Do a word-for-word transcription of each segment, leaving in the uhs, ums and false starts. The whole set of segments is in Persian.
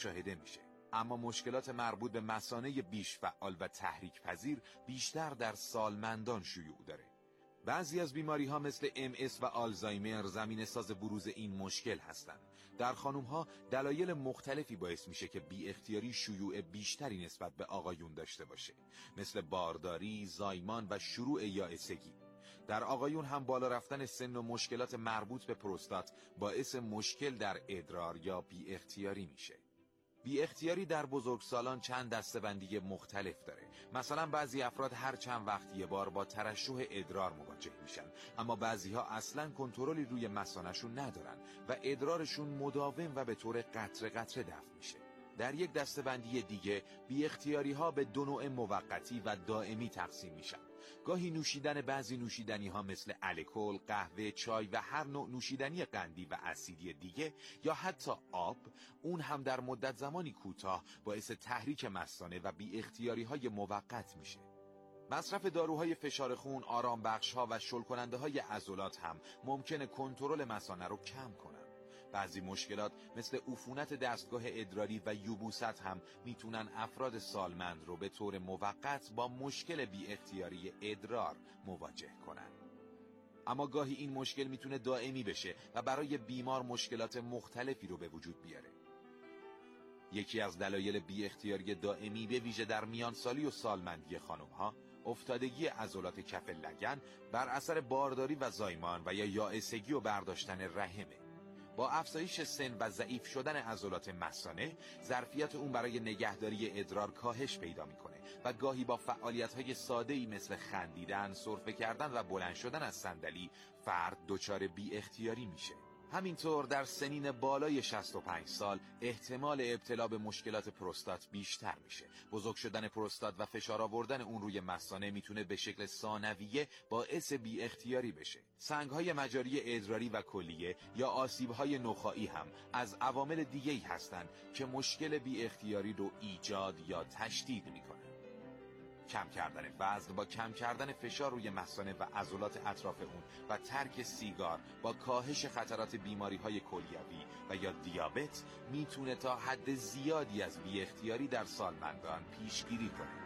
مشاهده میشه. اما مشکلات مربوط به مثانه بیش فعال و تحریک پذیر بیشتر در سالمندان شیوع داره. بعضی از بیماری ها مثل ام اس و آلزایمر زمینه ساز بروز این مشکل هستند. در خانم ها دلایل مختلفی باعث میشه که بی اختیاری شیوع بیشتری نسبت به آقایون داشته باشه، مثل بارداری، زایمان و شروع یائسگی. در آقایون هم بالا رفتن سن و مشکلات مربوط به پروستات باعث مشکل در ادرار یا بی اختیاری میشه. بی اختیاری در بزرگسالان چند دسته‌بندی مختلف داره. مثلا بعضی افراد هر چند وقت یه بار با ترشح ادرار مواجه میشن، اما بعضی ها اصلاً کنترلی روی مثانه‌شون ندارن و ادرارشون مداوم و به طور قطره قطره دفع میشه. در یک دسته‌بندی دیگه بی اختیاری ها به دو نوع موقتی و دائمی تقسیم میشن. گاهی نوشیدن بعضی نوشیدنی ها مثل الکل، قهوه، چای و هر نوع نوشیدنی قندی و اسیدی دیگه یا حتی آب، اون هم در مدت زمانی کوتاه باعث تحریک مثانه و بی اختیاری های موقت میشه. مصرف داروهای فشار خون، آرام بخش ها و شل کننده های عضلات هم ممکنه کنترل مثانه رو کم کنن. بعضی مشکلات مثل عفونت دستگاه ادراری و یبوست هم میتونن افراد سالمند رو به طور موقت با مشکل بی اختیاری ادرار مواجه کنن. اما گاهی این مشکل میتونه دائمی بشه و برای بیمار مشکلات مختلفی رو به وجود بیاره. یکی از دلایل بی اختیاری دائمی به ویژه در میانسالی و سالمندی خانم‌ها، افتادگی عضلات کف لگن بر اثر بارداری و زایمان و یا یائسگی و برداشتن رحمه. با افزایش سن و ضعیف شدن عضلات مثانه، ظرفیت اون برای نگهداری ادرار کاهش پیدا میکنه و گاهی با فعالیت‌های ساده‌ای مثل خندیدن، سرفه کردن و بلند شدن از صندلی فرد دچار بی اختیاری میشه. همینطور در سنین بالای شصت و پنج سال احتمال ابتلا به مشکلات پروستات بیشتر میشه. بزرگ شدن پروستات و فشار آوردن اون روی مثانه میتونه به شکل ثانویه باعث بی اختیاری بشه. سنگ‌های مجاری ادراری و کلیه یا آسیب‌های نخاعی هم از عوامل دیگه‌ای هستند که مشکل بی اختیاری رو ایجاد یا تشدید میکنه. کم کردن وزن با کم کردن فشار روی مثانه و عضلات اطراف اون و ترک سیگار با کاهش خطرات بیماری‌های کلیوی و یا دیابت میتونه تا حد زیادی از بی اختیاری در سالمندان پیشگیری کنه.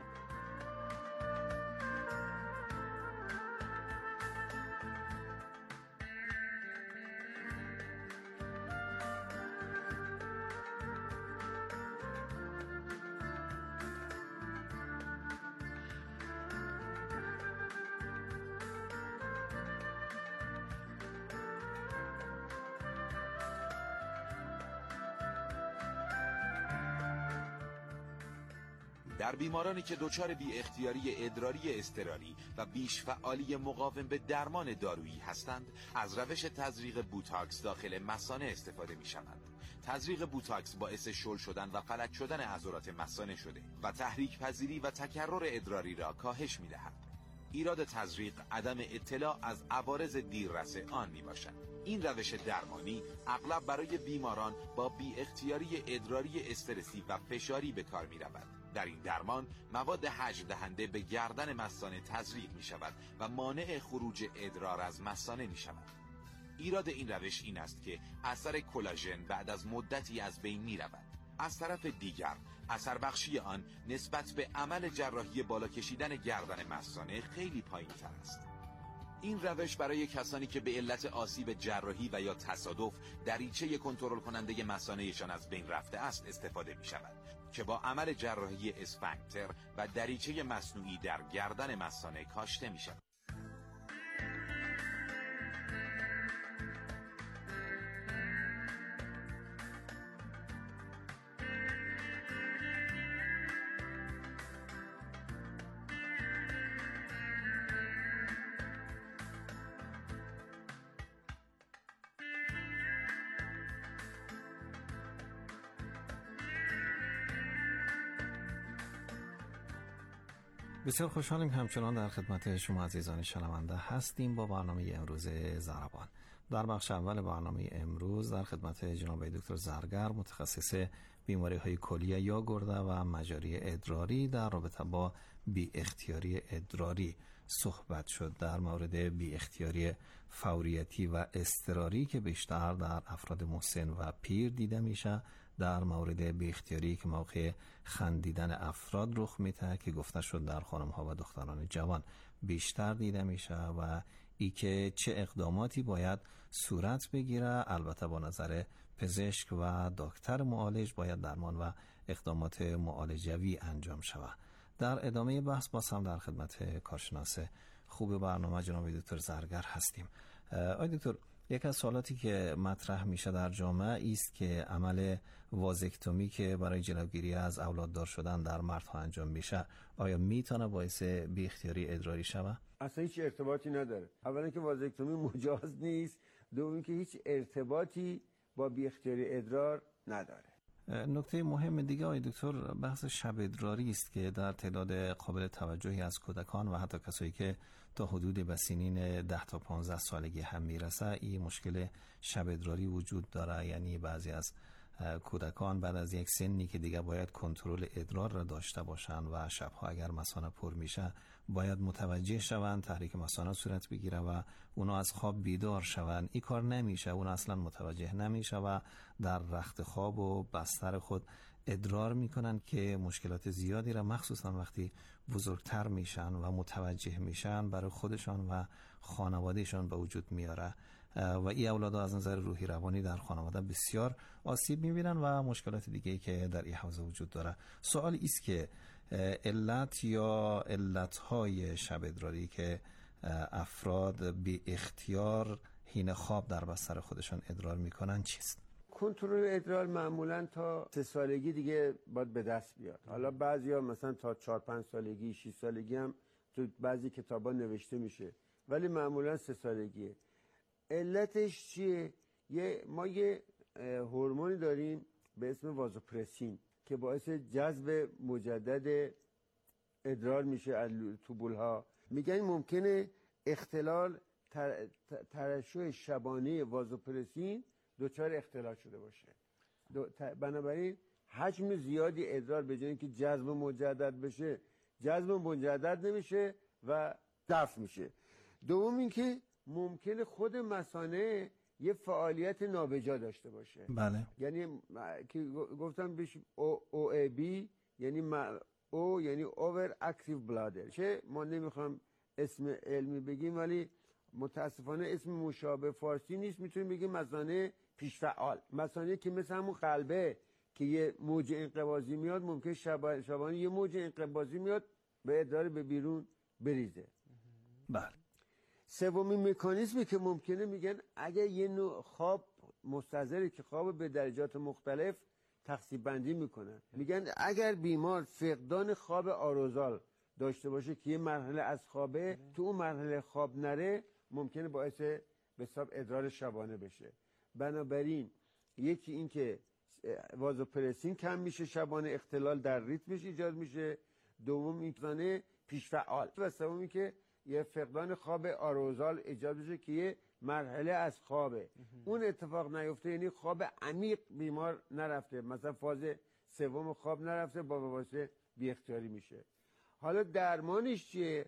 در بیمارانی که دچار بی اختیاری ادراری اضطراری و بیش فعالی مقاوم به درمان دارویی هستند، از روش تزریق بوتاکس داخل مثانه استفاده می شود. تزریق بوتاکس باعث شل شدن و فلج شدن عضلات مثانه شده و تحریک پذیری و تکرر ادراری را کاهش می دهد. ایراد تزریق عدم اطلاع از عوارض دیررس آن می باشد. این روش درمانی اغلب برای بیماران با بی اختیاری ادراری استرسی و فشاری به کار می رود. در این درمان مواد هضم دهنده به گردن مثانه تزریق می شود و مانع خروج ادرار از مثانه می شود. ایراد این روش این است که اثر کلاژن بعد از مدتی از بین می رود. از طرف دیگر اثر بخشی آن نسبت به عمل جراحی بالا کشیدن گردن مثانه خیلی پایین تر است. این روش برای کسانی که به علت آسیب جراحی و یا تصادف دریچه کنترل کننده مثانه‌شان از بین رفته است استفاده می شود که با عمل جراحی اسفنکتر و دریچه مصنوعی در گردن مثانه کاشته می شود. بسیار خوشحالیم همچنان در خدمت شما عزیزان شنونده هستیم با برنامه امروز ضربان. در بخش اول برنامه امروز در خدمت جناب دکتر زرگر متخصص بیماری های کلیه یا گرده و مجاری ادراری در رابطه با بی اختیاری ادراری صحبت شد. در مورد بی اختیاری فوریتی و اضطراری که بیشتر در افراد مسن و پیر دیده میشه، در مورد بی اختیاری که موقع خندیدن افراد رخ میده که گفته شد در خانم‌ها و دختران جوان بیشتر دیده میشه و ای که چه اقداماتی باید صورت بگیره. البته با نظر پزشک و دکتر معالج باید درمان و اقدامات معالجوی انجام شود. در ادامه بحث باز هم در خدمت کارشناس خوب برنامه جناب دکتر زرگر هستیم. آقای دکتر، یک از سوالاتی که مطرح میشه در جامعه است که عمل وازکتومی که برای جلوگیری از اولاددار شدن در مردها انجام میشه آیا میتونه باعث بی اختیاری ادراری شود؟ اصلا هیچ ارتباطی نداره. اولا که وازکتومی مجاز نیست، دوم که هیچ ارتباطی با بی اختیاری ادرار نداره. نکته مهم دیگه آقای دکتر بحث شب ادراری است که در تعداد قابل توجهی از کودکان و حتی کسایی که تا حدود به سنین ده تا پانزده سالگی هم میرسه این مشکل شب ادراری وجود داره. یعنی بعضی از کودکان بعد از یک سنی که دیگه باید کنترل ادرار را داشته باشن و شبها اگر مثانه پر میشه باید متوجه شوند، تحریک مثانه صورت بگیره و اونا از خواب بیدار شوند. این کار نمیشه، اونا اصلا متوجه نمیشه و در رخت خواب و بستر خود ادرار میکنن که مشکلات زیادی را مخصوصا وقتی بزرگتر میشن و متوجه میشن برای خودشان و خانوادهشان به وجود میاره و این اولاد از نظر روحی روانی در خانواده بسیار آسیب میبینن و مشکلات دیگه‌ای که در این حوزه وجود داره. سوال است که علت یا علتهای شب ادراری که افراد بی اختیار حین خواب در بستر خودشان ادرار میکنن چیست؟ کنترل ادرار معمولا تا سه سالگی دیگه باید به دست بیاد. حالا بعضیا مثلا تا چهار پنج سالگی شش سالگی هم تو بعضی کتابا نوشته میشه، ولی معمولا سه سالگیه. علتش چیه؟ یه ما یه هورمونی داریم به اسم وازوپرسین که باعث جذب مجدد ادرار میشه از توبولها. میگن ممکنه اختلال تر، ترشح شبانه وازوپرسین دچار اختلال شده باشه. بنابراین حجم زیادی ادرار به جای اینکه جذب مجدد بشه جذب مجدد نمیشه و دفع میشه. دوم اینکه ممکنه خود مثانه یه فعالیت نابجا داشته باشه. بله. یعنی که گفتم بهش او ای بی یعنی او یعنی اوور اکتیو بلادر، چه ما نمیخوام اسم علمی بگیم ولی متاسفانه اسم مشابه فارسی نیست، میتونیم بگیم مثانه پیشفعال. مثانه که مثل همون قلبه که یه موج انقباضی میاد ممکنه شبانه شبانه یه موج انقباضی میاد به ادرار به بیرون بریزه. بله. سومین مکانیزمی که ممکنه میگن اگر یه نوع خواب مستظری که خواب به درجات مختلف تقسیم بندی میکنن، میگن اگر بیمار فقدان خواب آروزال داشته باشه که یه مرحله از خوابه تو اون مرحله خواب نره ممکنه باعث به حساب ادرار شبانه بشه. بنابراین یکی این که وازوپرسین کم میشه شبانه، اختلال در ریتمش ایجاد میشه. دوم این پیشفعال و سوم این که یه فقدان خواب آروزال ایجاد بشه که یه مرحله از خوابه. اون اتفاق نیفته یعنی خواب عمیق بیمار نرفته، مثلا فاز سوم خواب نرفته، با واسه بی اختیاری میشه. حالا درمانش چیه؟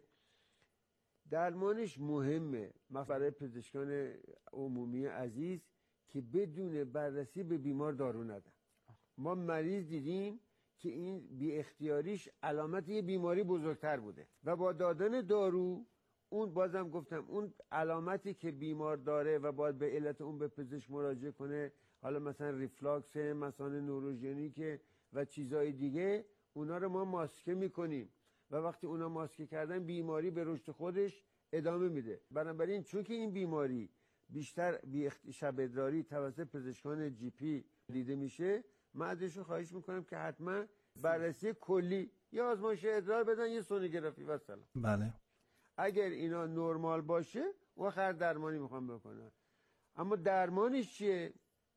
درمانش مهمه برای پزشکان عمومی عزیز که بدون بررسی به بیمار دارو ندن. ما مریض دیدیم که این بی اختیاریش علامت یه بیماری بزرگتر بوده و با دادن دارو اون بازم گفتم اون علامتی که بیمار داره و باید به علت اون به پزشک مراجعه کنه، حالا مثلا ریفلاکس، مثلا نوروژنیک و چیزای دیگه، اونا رو ما ماسکه میکنیم و وقتی اونا ماسکه کردن بیماری به رشد خودش ادامه میده. بنابراین چون که این بیماری بیشتر بی شب ادراری توسط پزشکان جی پی دیده میشه، من ازشون خواهش میکنم که حتما بررسی کلی یا آزمایش ادرار بدن، یه سونوگرافی و سلام. بله. اگر اینا نرمال باشه و خیر درمانی میخوام بکنن. اما درمانش چیه؟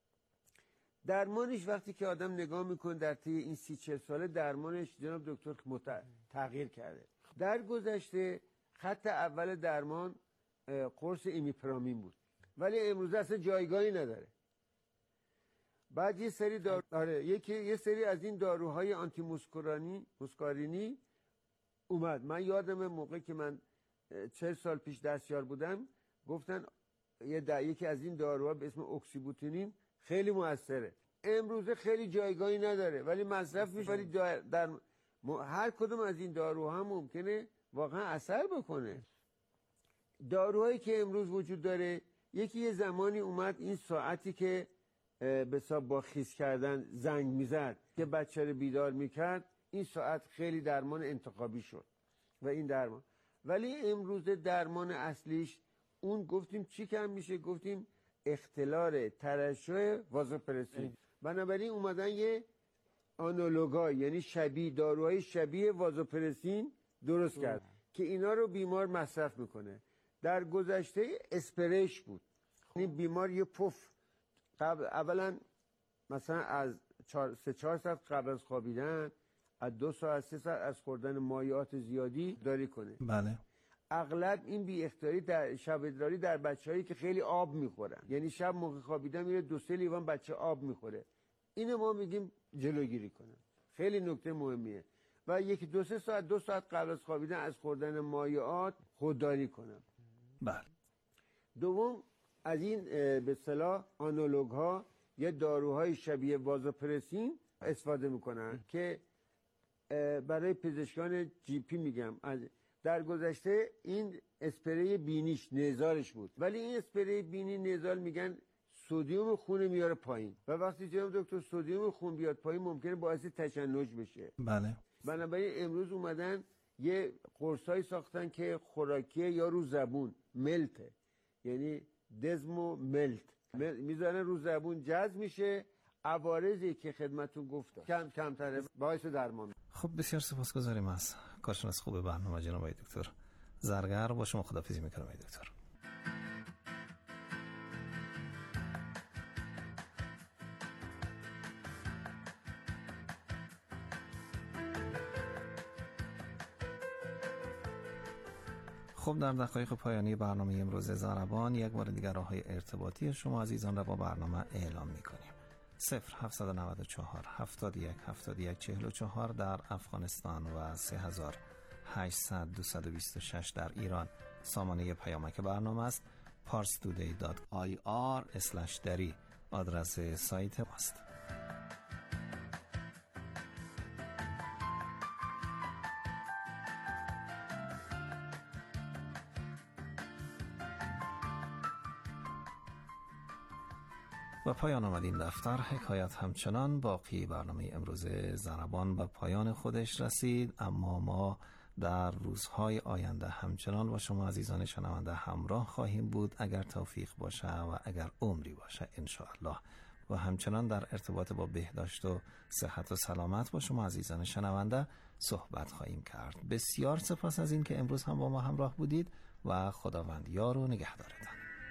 درمانش وقتی که آدم نگاه میکنه در طی این سی چل ساله درمانش جناب دکتر مت... تغییر کرده. در گذشته خط اول درمان قرص ایمیپرامین بود ولی امروز اصلا جایگاهی نداره. بعد یه سری دارو آره یکی یه سری از این داروهای آنتی موسکارینی موسکارینی اومد. من یادمه موقعی که من چهل سال پیش دستیار بودم گفتن یه دا... یکی از این داروها به اسم اکسیبوتینین خیلی موثره. امروزه خیلی جایگاهی نداره ولی مصرف میشه، ولی در هر کدوم از این داروها ممکنه واقعا اثر بکنه. داروهایی که امروز وجود داره، یکی یه زمانی اومد این ساعتی که به حساب با خیس کردن زنگ میزد که بچه رو بیدار میکرد، این ساعت خیلی درمان انتخابی شد و این درمان. ولی امروز درمان اصلیش اون گفتیم چی کم میشه؟ گفتیم اختلال ترشح وازوپرسین. بنابراین اومدن یه آنالوگا، یعنی شبیه داروهای شبیه وازوپرسین درست کرد که اینا رو بیمار مصرف میکنه. در گذشته اسپریش بود، این بیمار یه پف قبل اولا مثلا از چار سه چهار ساعت قبل از خوابیدن، از دو ساعت سه ساعت از خوردن مایعات زیادی داری کنه. بله. اغلب این بی اختیاری در شب ادراری در بچه‌هایی که خیلی آب میخورن، یعنی شب موقع خوابیدن میره دو سه لیوان بچه آب میخوره، اینو ما میگیم جلوگیری کنن. خیلی نکته مهمیه. و یکی دو سه ساعت دو ساعت قبل از خوابیدن از خوردن مایعات خودداری کنن. بله. دوم، از این به اصطلاح آنالوگ ها یا داروهای شبیه وازوپرسین استفاده میکنن که برای پزشکان جی پی میگم. در گذشته این اسپری بینیش نزارش بود، ولی این اسپری بینی نزال میگن سدیم خون میاره پایین و وقتی جناب دکتر سدیم خون بیاد پایین ممکنه باعث تشنج بشه. بله. بنابراین امروز اومدن یه قرصایی ساختن که خوراکیه یا رو زبون ملته، یعنی دزمو ملت میذارن رو زبون جذب میشه، عوارضی که خدمتون گفتم کم کمتره، باعث درمان. خب بسیار سپاسگزاریم از کارشناس خوب برنامه جناب آقای دکتر زرگر. با شما خداحافظی میکنم آقای دکتر. خب در دقایق پایانی برنامه امروز ضربان یک بار دیگر راههای ارتباطی شما عزیزان را با برنامه اعلام می‌کنیم. صفر هفتصد و نود و چهار هفتاد و یک هفتاد و یک چهل و چهار در افغانستان و سه هزار و هشتصد دویست و بیست و شش در ایران. سامانه پیامک برنامه است پارس تودی دات آی آر اسلش دری آدرس سایت ماست. و پایان آمد این دفتر حکایت. همچنان باقی برنامه امروز ضربان به پایان خودش رسید، اما ما در روزهای آینده همچنان با شما عزیزان شنونده همراه خواهیم بود اگر توفیق باشه و اگر عمری باشه انشاءالله، و همچنان در ارتباط با بهداشت و صحت و سلامت با شما عزیزان شنونده صحبت خواهیم کرد. بسیار سپاس از این که امروز هم با ما همراه بودید و خداوند یار و نگهدارتان.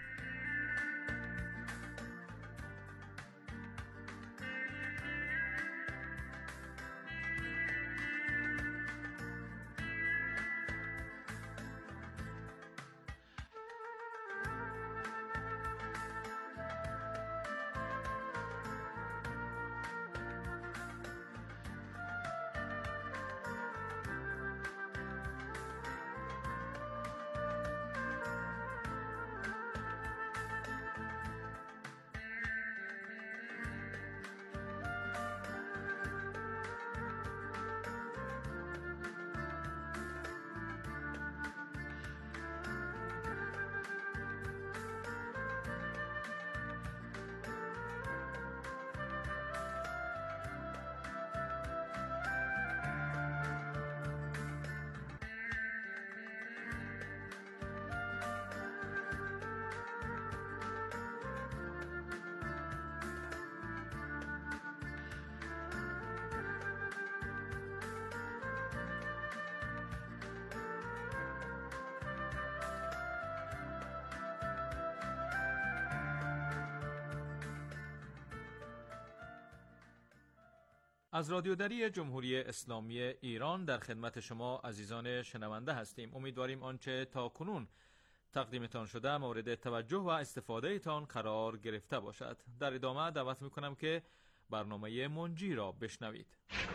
از رادیودری جمهوری اسلامی ایران در خدمت شما عزیزان شنونده هستیم. امیدواریم آنچه تا کنون تقدیمتان شده مورد توجه و استفاده تان قرار گرفته باشد. در ادامه دعوت میکنم که برنامه منجی را بشنوید.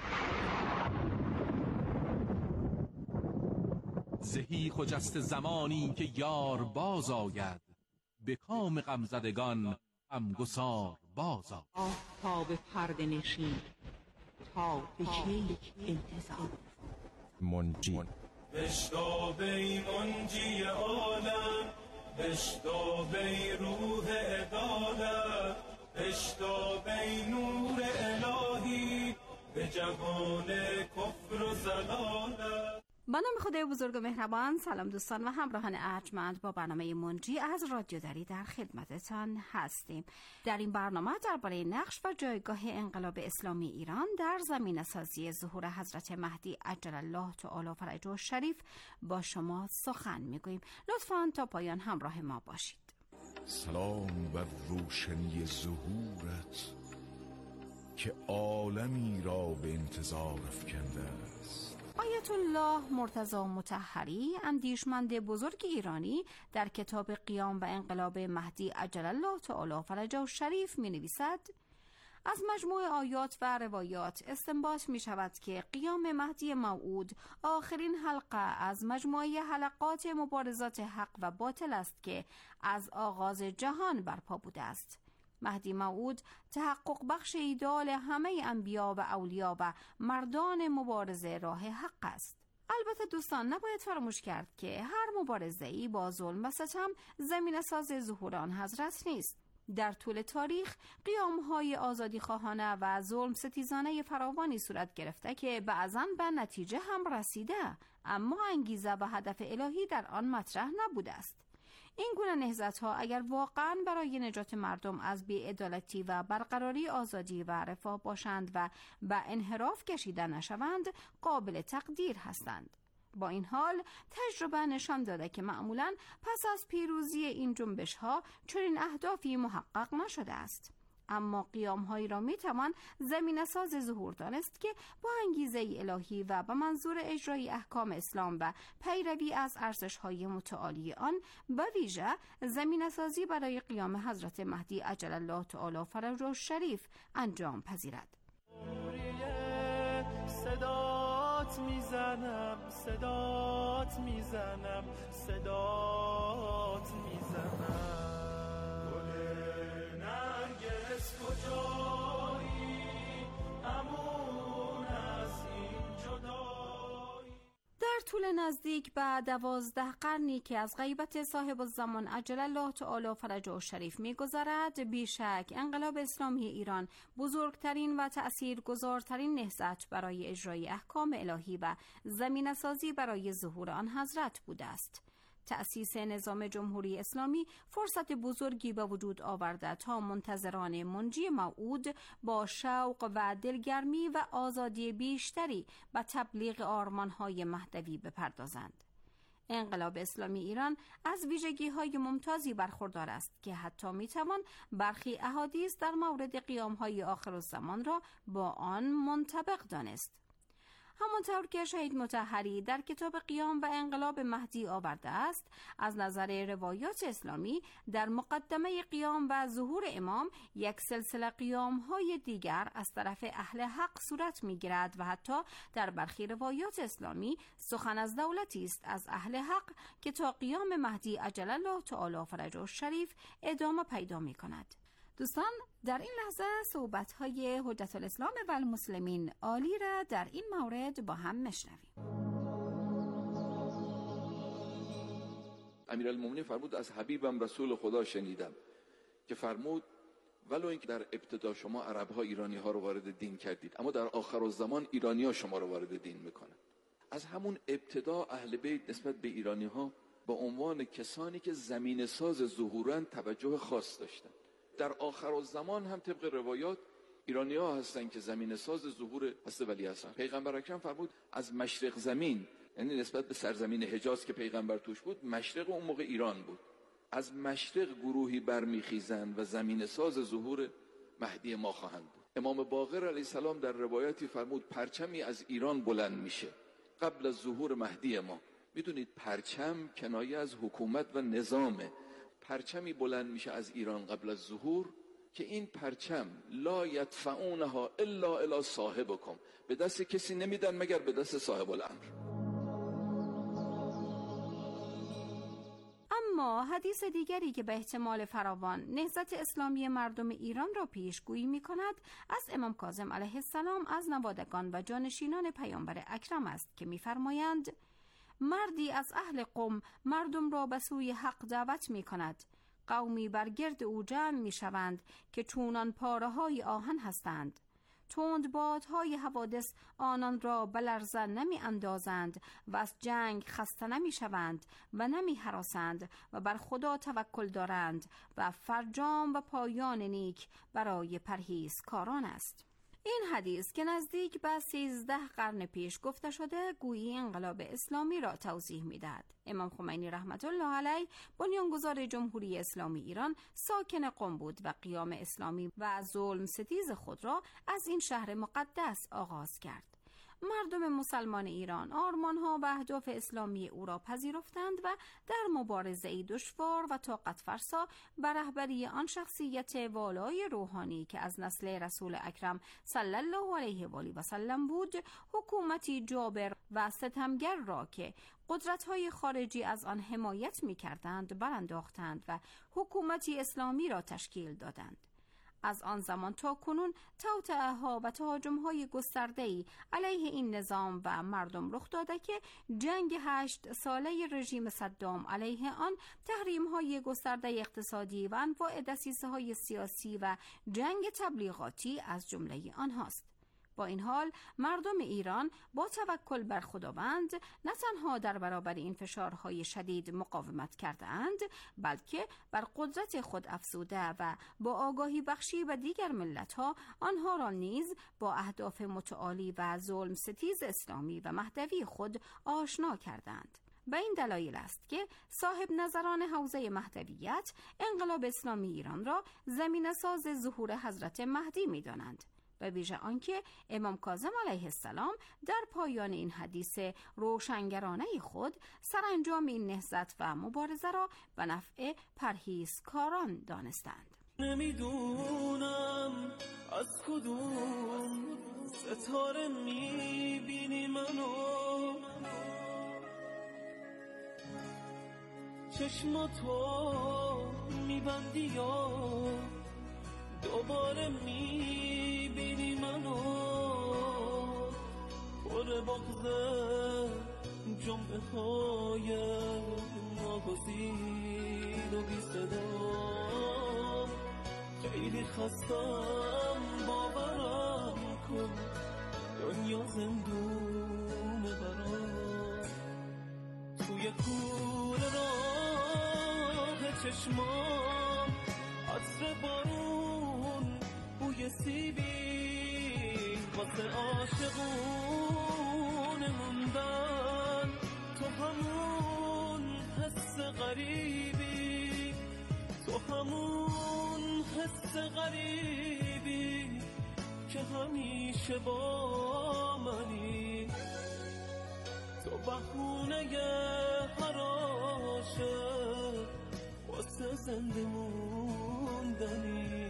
زهی خجست زمانی که یار باز آید، به کام غمزدگان غمگسار بازآ. آفتاب پرده نشین تا به کی انتظار؟ منجی بشتاب ای منجی عالم، بشتاب ای روح عدالت، بشتاب ای نور الهی به جهان کفر و ضلالت. با نام خدای بزرگ و مهربان. سلام دوستان و همراهان ارجمند، با برنامه منجی از رادیو دری در خدمتتان هستیم. در این برنامه درباره نقش و جایگاه انقلاب اسلامی ایران در زمینه سازی ظهور حضرت مهدی عجل الله تعالی فرجه الشریف با شما سخن میگوییم. لطفاً تا پایان همراه ما باشید. سلام بر روشنی ظهورت که عالمی را به انتظار افکنده است. آیت الله مرتضی مطهری، اندیشمند بزرگ ایرانی، در کتاب قیام و انقلاب مهدی عجل الله تعالی فرجه الشریف می نویسد: از مجموع آیات و روایات استنباط می شود که قیام مهدی موعود آخرین حلقه از مجموعه حلقات مبارزات حق و باطل است که از آغاز جهان برپا بوده است. مهدی موعود تحقق بخش ایدال همه انبیا و اولیا و مردان مبارزه راه حق است. البته دوستان نباید فراموش کرد که هر مبارزه‌ای با ظلم و ستم زمینه ساز ظهور آن حضرت نیست. در طول تاریخ قیام‌های آزادیخواهانه و ظلم ستیزانه فراوانی صورت گرفته که بعضاً به نتیجه هم رسیده، اما انگیزه و هدف الهی در آن مطرح نبوده است. این گونه نهضت‌ها اگر واقعاً برای نجات مردم از بی‌عدالتی و برقراری آزادی و رفاه باشند و به انحراف کشیده نشوند، قابل تقدیر هستند. با این حال تجربه نشان داده که معمولاً پس از پیروزی این جنبش‌ها چنین اهدافی محقق نشده است. اما قیام‌هایی را می‌توان زمینه ساز ظهور دانست که با انگیزه الهی و به منظور اجرای احکام اسلام و پیروی از ارزش‌های متعالی آن، به ویژه زمینه سازی برای قیام حضرت مهدی عجل الله تعالی فرجه الشریف انجام پذیرد. صدات میزنم، صدات میزنم، صدات میزنم. در طول نزدیک به دوازده قرنی که از غیبت صاحب الزمان عجل الله تعالی فرجه الشریف می‌گذرد، بیشک انقلاب اسلامی ایران بزرگترین و تأثیرگذارترین نهضت برای اجرای احکام الهی و زمینه سازی برای ظهور آن حضرت بوده است. تأسیس نظام جمهوری اسلامی فرصت بزرگی به وجود آورده تا منتظران منجی موعود با شوق و دلگرمی و آزادی بیشتری به تبلیغ آرمان‌های مهدوی بپردازند. انقلاب اسلامی ایران از ویژگی‌های ممتازی برخوردار است که حتی می‌توان برخی احادیث در مورد قیام‌های آخرالزمان را با آن منطبق دانست. همانطور که شهید مطهری در کتاب قیام و انقلاب مهدی آورده است، از نظر روایات اسلامی در مقدمه قیام و ظهور امام یک سلسله قیام‌های دیگر از طرف اهل حق صورت می‌گیرد و حتی در برخی روایات اسلامی سخن از دولتی است از اهل حق که تا قیام مهدی عجل الله تعالی فرجه الشریف ادامه پیدا می‌کند. دوستان در این لحظه صحبت‌های حجت الاسلام و المسلمین عالی را در این مورد با هم میشنویم. امیرالمومنین فرمود از حبیبم رسول خدا شنیدم که فرمود ولو اینکه در ابتدا شما عرب‌ها ایرانی‌ها رو وارد دین کردید، اما در آخرالزمان ایرانی‌ها شما رو وارد دین میکنن. از همون ابتدا اهل بیت نسبت به ایرانی‌ها با عنوان کسانی که زمینه ساز ظهورن توجه خاص داشتن. در آخرالزمان هم طبق روایات ایرانی ها هستن که زمین ساز ظهور حضرت ولی هستن. پیغمبر اکرم فرمود از مشرق زمین، یعنی نسبت به سرزمین حجاز که پیغمبر توش بود، مشرق اون موقع ایران بود، از مشرق گروهی برمیخیزند و زمین ساز ظهور مهدی ما خواهند بود. امام باقر علیه السلام در روایتی فرمود پرچمی از ایران بلند میشه قبل از ظهور مهدی ما. میدونید پرچم کنایه از حکومت و نظامه. پرچمی بلند میشه از ایران قبل از ظهور که این پرچم لا یدفعونها الا الی صاحبکم، به دست کسی نمیدن مگر به دست صاحب الامر. اما حدیث دیگری که به احتمال فراوان نهضت اسلامی مردم ایران را پیشگویی می کند از امام کاظم علیه السلام از نوادگان و جانشینان پیامبر اکرم است که می فرمایند مردی از اهل قم مردم را به سوی حق دعوت می کند. قومی بر گرد او جمع می شوند که چونان پاره های آهن هستند. تند بادهای حوادث آنان را به لرزه نمی اندازند و از جنگ خسته نمی شوند و نمی هراسند و بر خدا توکل دارند و فرجام و پایان نیک برای پرهیزکاران است. این حدیث که نزدیک به سیزده قرن پیش گفته شده گویی انقلاب اسلامی را توضیح می‌دهد. امام خمینی رحمت الله علیه بنیانگذار جمهوری اسلامی ایران ساکن قم بود و قیام اسلامی و ظلم ستیز خود را از این شهر مقدس آغاز کرد. مردم مسلمان ایران آرمان‌ها و اهداف اسلامی او را پذیرفتند و در مبارزه‌ای دشوار و طاقت فرسا به رهبری آن شخصیت والای روحانی که از نسل رسول اکرم صلی الله علیه و آله و سلم بود، حکومتی جابر و ستمگر را که قدرت‌های خارجی از آن حمایت می‌کردند برانداختند و حکومتی اسلامی را تشکیل دادند. از آن زمان تا کنون توطئه‌ها و تهاجم‌های گسترده‌ای علیه این نظام و مردم رخ داده که جنگ هشت ساله رژیم صدام علیه آن، تحریم‌های گسترده اقتصادی و انواع دسیسه‌های سیاسی و جنگ تبلیغاتی از جمله آنهاست. با این حال مردم ایران با توکل بر خداوند نه تنها در برابر این فشارهای شدید مقاومت کردند، بلکه بر قدرت خود افزوده و با آگاهی بخشی به دیگر ملت‌ها آنها را نیز با اهداف متعالی و ظلم ستیز اسلامی و مهدوی خود آشنا کردند. به این دلایل است که صاحب نظران حوزه مهدویت انقلاب اسلامی ایران را زمینه ساز ظهور حضرت مهدی می‌دانند. و ویژه آنکه امام کاظم علیه السلام در پایان این حدیث روشنگرانه خود سرانجام این نهضت و مبارزه را به نفع پرهیزکاران دانستند. نمیدونم از کدوم ستاره میبینی منو، چشماتو میبندی یا دوباره میبینی منو، پر بغضه جمعه های ناگزیر و بی صدا، خیلی خستم باورم کن دنیا زندونه برام، توی کوره راه چشمام عطر بارون بوی سیبی، واسه عاشقون موندن تو همون حس غریبی، تو همون حس غریبی که همیشه با منی، تو بهونه هر عاشق واسه زنده موندنی.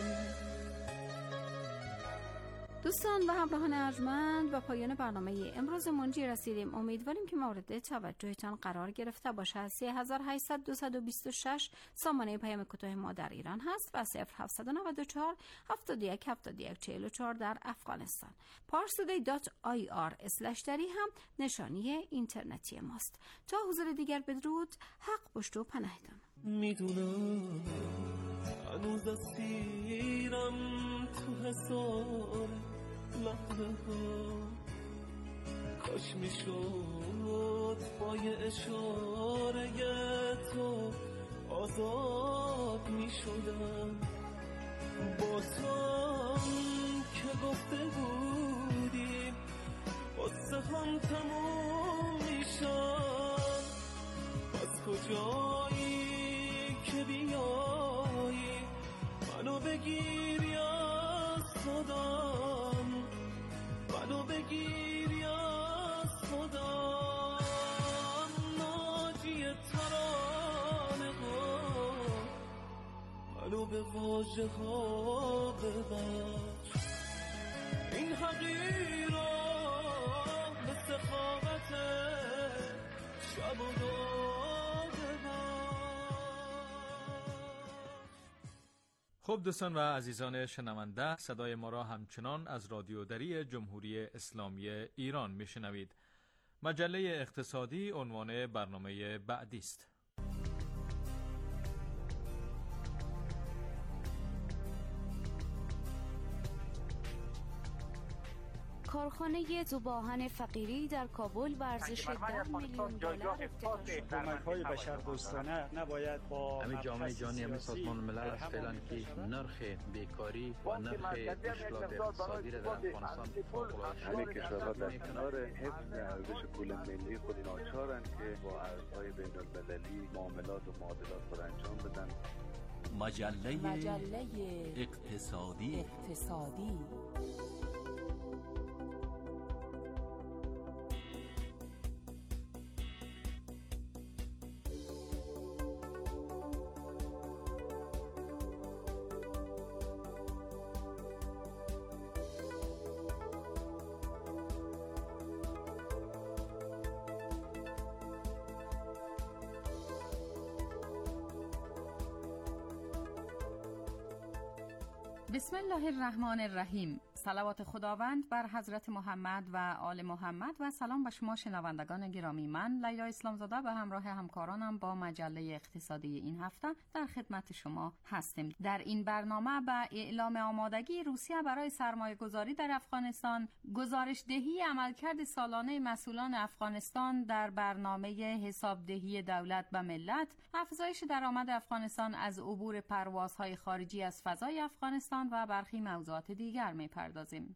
دوستان و همراهان ارجمند، به پایان برنامه امروز منجی رسیدیم. امیدواریم که مورد توجهتان قرار گرفته باشد. سه هزار و هشتصد دو بیست و شش سامانه پیام کوتاه ما در ایران هست و صفر هفتصد و نود و چهار هفتاد و یک هفتاد و یک چهل و چهار در افغانستان. پارسودی دات آی آر اسلش دری هم نشانی اینترنتی ماست. تا حضور دیگر بدرود، حق پشت و پناهتان. میدونم هنوز اسیرم تو حسار لحظه ها، کاش میشد با یه اشاره تو آزاد میشدم، با تو که گفته بودیم قصه هم تموم میشد، از کجایی که بیایی منو بگیری از خودم، منو بگیری از خودم، ناجی ترانه ها منو به واژه ها ببخش، این حقیرا به سخاوت شب و خب دوستان و عزیزان شنونده، صدای ما را همچنان از رادیو دری جمهوری اسلامی ایران میشنوید. مجله اقتصادی عنوان برنامه بعدی است. کارخانه ذوباهن فقیری در کابل به ارزش ده میلیون دلار افتتاح شد. کمک‌های بشردوستانه نباید با همه جامعه جهانی، همه سازمان ملل است فعلا که نرخ بیکاری و نرخ اشتغال اقتصادی را در افغانستان فوق‌العاده همه کشورها در کنار حفظ ارزش پول ملی خود ناچارند که با ارزهای بین‌المللی معاملات و معادلات خود انجام بدن. مجله, مجله اقتصادی اقتصادی بسم الله الرحمن الرحیم. صلوات خداوند بر حضرت محمد و آل محمد و سلام به شما شنوندگان گرامی. من لیلا اسلامزاده به همراه همکارانم با مجله اقتصادی این هفته در خدمت شما هستیم. در این برنامه به اعلام آمادگی روسیه برای سرمایه گذاری در افغانستان، گزارش دهی عملکرد سالانه مسئولان افغانستان در برنامه حسابدهی دولت به ملت، افزایش درآمد افغانستان از عبور پروازهای خارجی از فضای افغانستان و برخی موضوعات دیگر می‌پردازیم.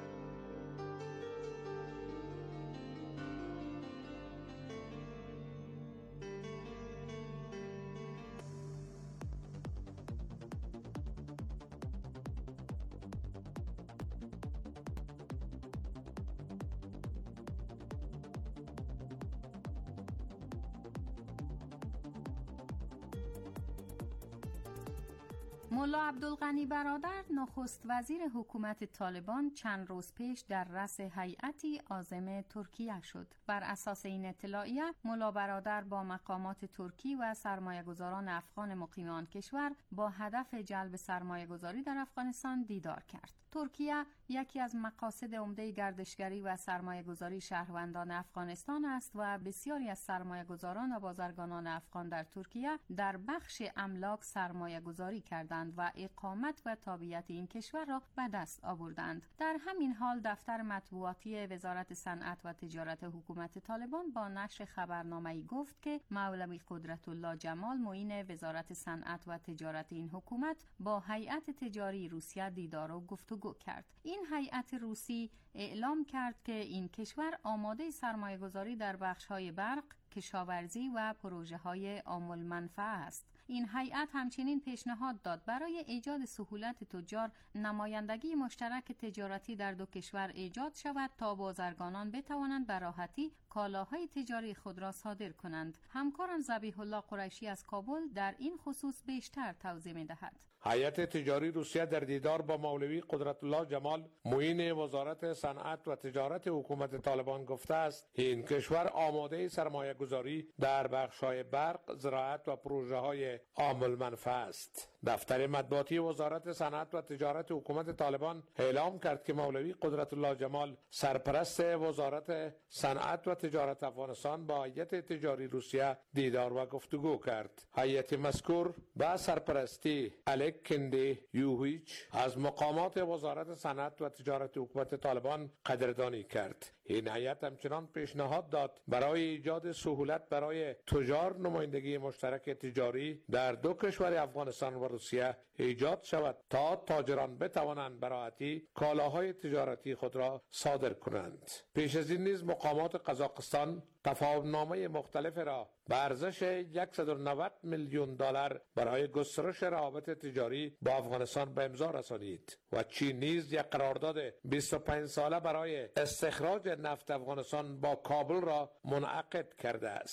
ملا عبدالغنی برادر نخست وزیر حکومت طالبان چند روز پیش در رأس هیئتی عازم ترکیه شد. بر اساس این اطلاعیه ملا برادر با مقامات ترکی و سرمایه‌گذاران افغان مقیم آن کشور با هدف جلب سرمایه‌گذاری در افغانستان دیدار کرد. ترکیه یکی از مقاصد عمده گردشگری و سرمایه‌گذاری شهروندان افغانستان است و بسیاری از سرمایه‌گذاران و بازرگانان افغان در ترکیه در بخش املاک سرمایه‌گذاری کردند و اقامت و تابعیت این کشور را به دست آوردند. در همین حال دفتر مطبوعاتی وزارت صنعت و تجارت حکومت طالبان با نشر خبرنامه‌ای گفت که مولوی قدرت الله جمال معین وزارت صنعت و تجارت این حکومت با هیئت تجاری روسیه دیدار و گفتگو کرد. این هیئت روسی اعلام کرد که این کشور آماده سرمایه‌گذاری در بخش‌های برق، کشاورزی و پروژه‌های عام المنفعه است. این هیئت همچنین پیشنهاد داد برای ایجاد سهولت تجار نمایندگی مشترک تجارتی در دو کشور ایجاد شود تا بازرگانان بتوانند به راحتی کالاهای تجاری خود را صادر کنند. همکارم ذبیح الله قریشی از کابل در این خصوص بیشتر توضیح می‌دهد. هیئت تجاری روسیه در دیدار با مولوی قدرت الله جمال معین وزارت صنعت و تجارت حکومت طالبان گفته است این کشور آماده سرمایه گذاری در بخش‌های برق، زراعت و پروژه‌های عام المنفعه است. دفتر مطبوعاتی وزارت صنعت و تجارت حکومت طالبان اعلام کرد که مولوی قدرت الله جمال سرپرست وزارت صنعت و تجارت افغانستان با هیئت تجاری روسیه دیدار و گفتگو کرد. هیئت مذکور با سرپرستی الک کندی یوهیچ از مقامات وزارت صنعت و تجارت حکومت طالبان قدردانی کرد. این هیئت همچنان پیشنهاد داد برای ایجاد سهولت برای تجار نمایندگی مشترک تجاری در دو کشور افغانستان و روسیه ایجاد شود تا تاجران بتوانند به راحتی کالاهای تجارتی خود را صادر کنند. پیش از این نیز مقامات قزاقستان تفاهم‌نامه مختلف را به ارزش صد و نود میلیون دلار برای گسترش روابط تجاری با افغانستان به امضا رسانید و چین نیز یک قرارداد بیست و پنج ساله برای استخراج نفت افغانستان با کابل را منعقد کرده است.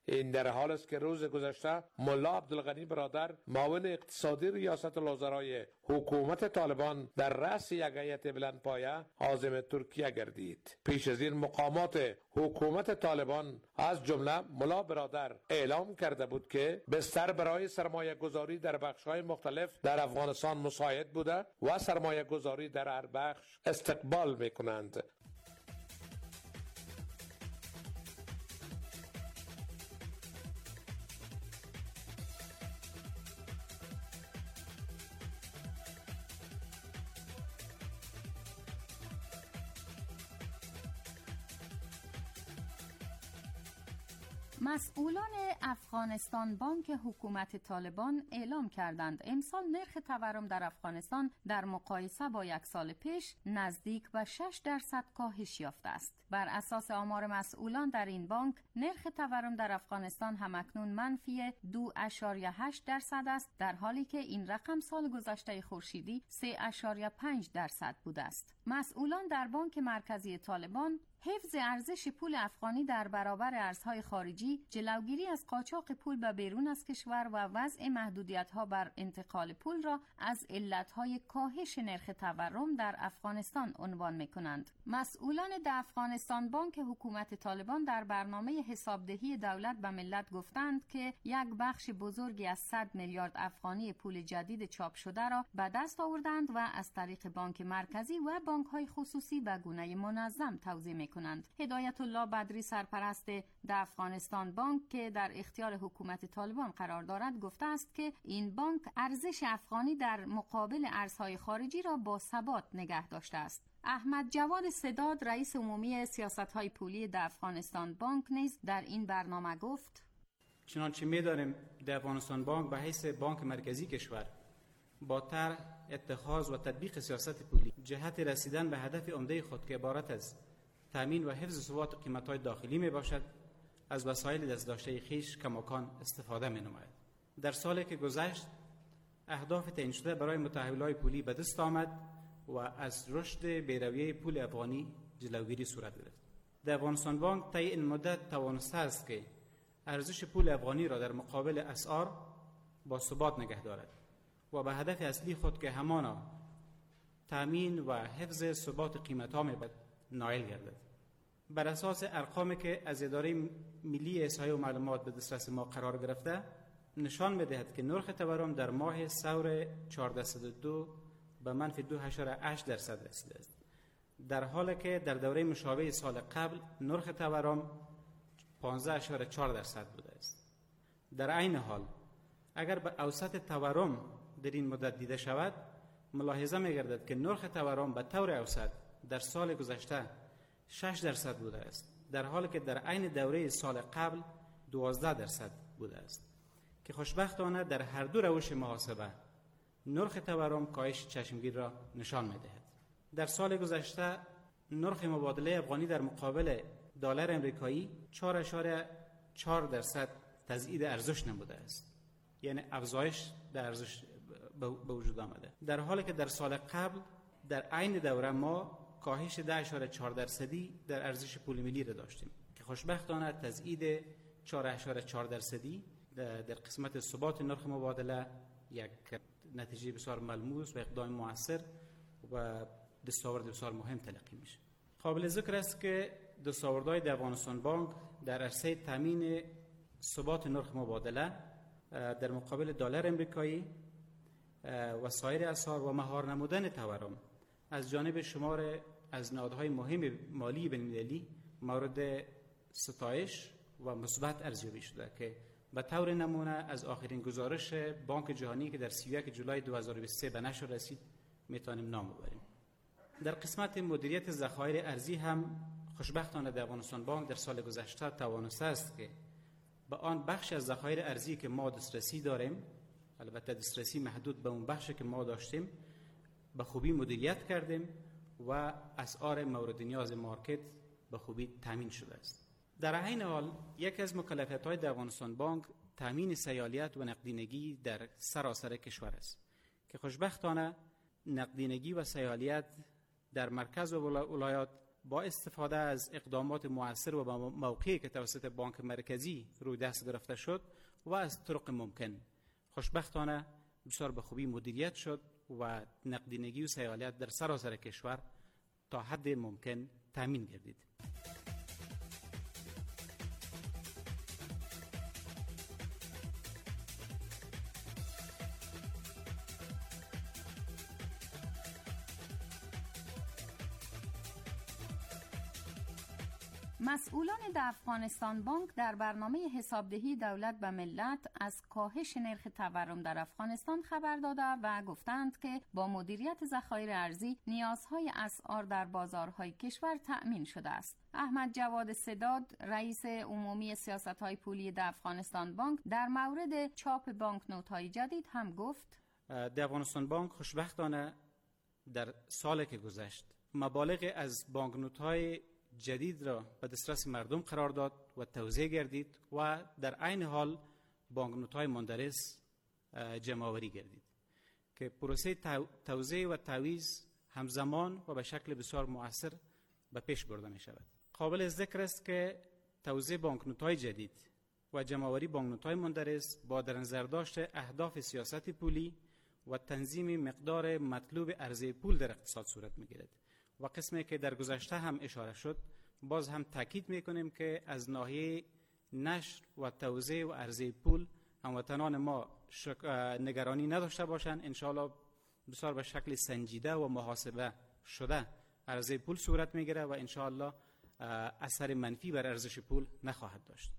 این در حال است که روز گذشته ملا عبدالغنی برادر معاون اقتصادی ریاست الوزرای حکومت طالبان در رأس یک هیئت بلندپایه عازم ترکیه گردید. پیش از این مقامات حکومت طالبان از جمله ملا برادر اعلام کرده بود که بستر برای سرمایه گذاری در بخش‌های مختلف در افغانستان مساعد بوده و سرمایه گذاری در هر بخش استقبال می‌کنند. مسئولان افغانستان بانک حکومت طالبان اعلام کردند امسال نرخ تورم در افغانستان در مقایسه با یک سال پیش نزدیک به شش درصد کاهش یافته است. بر اساس آمار مسئولان در این بانک نرخ تورم در افغانستان همکنون منفی دو اشاریه هشت درصد است، در حالی که این رقم سال گذشته خورشیدی سه اشاریه پنج درصد بوده است. مسئولان در بانک مرکزی طالبان حفظ ارزش پول افغانی در برابر ارزهای خارجی، جلوگیری از قاچاق پول به بیرون از کشور و وضع محدودیت‌ها بر انتقال پول را از علت‌های کاهش نرخ تورم در افغانستان عنوان می‌کنند. مسئولان در افغانستان بانک حکومت طالبان در برنامه حسابدهی دولت به ملت گفتند که یک بخش بزرگی از صد میلیارد افغانی پول جدید چاپ شده را به دست آوردند و از طریق بانک مرکزی و بانک‌های خصوصی به گونه منظم توزیع می‌کنند. هدایت الله بدری سرپرست در افغانستان بانک که در اختیار حکومت طالبان قرار دارد گفته است که این بانک ارزش افغانی در مقابل ارزهای خارجی را با ثبات نگه داشته است. احمد جواد سداد رئیس عمومی سیاست‌های پولی در افغانستان بانک نیز در این برنامه گفت: چنانچه می‌دانیم در افغانستان بانک به حیث بانک مرکزی کشور با طرح اتخاذ و تطبیق سیاست پولی جهت رسیدن به هدف عمده خود که عبارت از تامین و حفظ ثبات قیمت‌های داخلی میباشد از وسایل دستداشته خویش کماکان استفاده می‌نماید. در سالی که گذشت اهداف تعیین شده برای متحول‌های پولی به دست آمد و از رشد بیرویه پول افغانی جلوگیری صورت گرفت. در افغانستان بانک طی این مدت توانسته است که ارزش پول افغانی را در مقابل اسعار با ثبات نگه دارد و به هدف اصلی خود که همانا تامین و حفظ ثبات قیمت‌ها می‌باشد نائل گردد. بر اساس ارقامی که از اداره ملی احصایه و معلومات به دسترس ما قرار گرفته نشان می‌دهد که نرخ تورم در ماه سور چهاردهصد و دو به منفی دو اشاریه هشت درصد رسیده است، در حالی که در دوره مشابه سال قبل نرخ تورم پانزده اشاریه چهار درصد بوده است. در عین حال اگر به اوسط تورم در این مدت دیده شود ملاحظه می‌گردد که نرخ تورم به طور اوسط در سال گذشته شش درصد بوده است، در حالی که در عین دوره سال قبل دوازده درصد بوده است که خوشبختانه در هر دو روش محاسبه نرخ تورم کاهش چشمگیر را نشان می‌دهد. در سال گذشته نرخ مبادله افغانی در مقابل دلار امریکایی چهار اشاریه چهار درصد تزاید ارزش نموده است، یعنی افزایش در ارزش به وجود آمده، در حالی که در سال قبل در عین دوره ما کاهش ده اشاریه چهار درصدی در ارزش پول ملی را داشتیم که خوشبختانه تزاید چهار اشاریه چهار درصدی در قسمت ثبات نرخ مبادله یک نتیجه بسیار ملموس و اقدام مؤثر و دستاورد بسیار مهم تلقی میشه. قابل ذکر است که دستاوردهای در افغانستان بانک در عرصه تامین ثبات نرخ مبادله در مقابل دلار امریکایی و سایر اسعار و مهار نمودن تورم از جانب شمار از نهادهای مهم مالی بین‌المللی مورد ستایش و مثبت ارزیابی شده که به طور نمونه از آخرین گزارش بانک جهانی که در سی و یک جولای دو هزار و بیست و سه به نشر رسید میتونیم نام ببریم. در قسمت مدیریت ذخایر ارزی هم خوشبختانه در افغانستان بانک در سال گذشته توانسته است که به آن بخش از ذخایر ارزی که ما دسترسی داریم، البته دسترسی محدود به اون بخشی که ما داشتیم، به خوبی مدیریت کردیم و اسعار مورد نیاز مارکت به خوبی تامین شده است. در عین حال یک از مکلفیت‌های در افغانستان بانک تامین سیالیت و نقدینگی در سراسر کشور است که خوشبختانه نقدینگی و سیالیت در مرکز و ولایات با استفاده از اقدامات مؤثر و موقعی که توسط بانک مرکزی روی دست گرفته شد و از طرق ممکن، خوشبختانه بسیار به خوبی مدیریت شد و نقدینگی و سیالیت در سراسر کشور تا حد ممکن تامین گردید. مسئولان در افغانستان بانک در برنامه حسابدهی دولت به ملت از کاهش نرخ تورم در افغانستان خبر داده و گفتند که با مدیریت ذخایر ارزی نیازهای اسعار در بازارهای کشور تأمین شده است. احمد جواد سداد، رئیس عمومی سیاست‌های پولی در افغانستان بانک، در مورد چاپ بانکنوت‌های جدید هم گفت: در افغانستان بانک خوشبختانه در سالی که گذشت مبالغ از بانکنوت‌های جدید را به دسترس مردم قرار داد و توزیع گردید و در عین حال بانکنوت‌های مندرس جمع‌آوری گردید که پروسه توزیع و تعویض همزمان و به شکل بسیار مؤثر به پیش برده می شود. قابل ذکر است که توزیع بانکنوت‌های جدید و جمع‌آوری بانکنوت‌های مندرس با در نظر داشت اهداف سیاست پولی و تنظیم مقدار مطلوب عرضه پول در اقتصاد صورت می‌گیرد و قسمی که در گذشته هم اشاره شد باز هم تاکید میکنیم که از ناحیه نشر و توزیع و عرضه پول هموطنان ما شک... نگرانی نداشته باشند. انشاءالله بسیار به شکل سنجیده و محاسبه شده عرضه پول صورت میگیره و انشاءالله اثر منفی بر ارزش پول نخواهد داشت.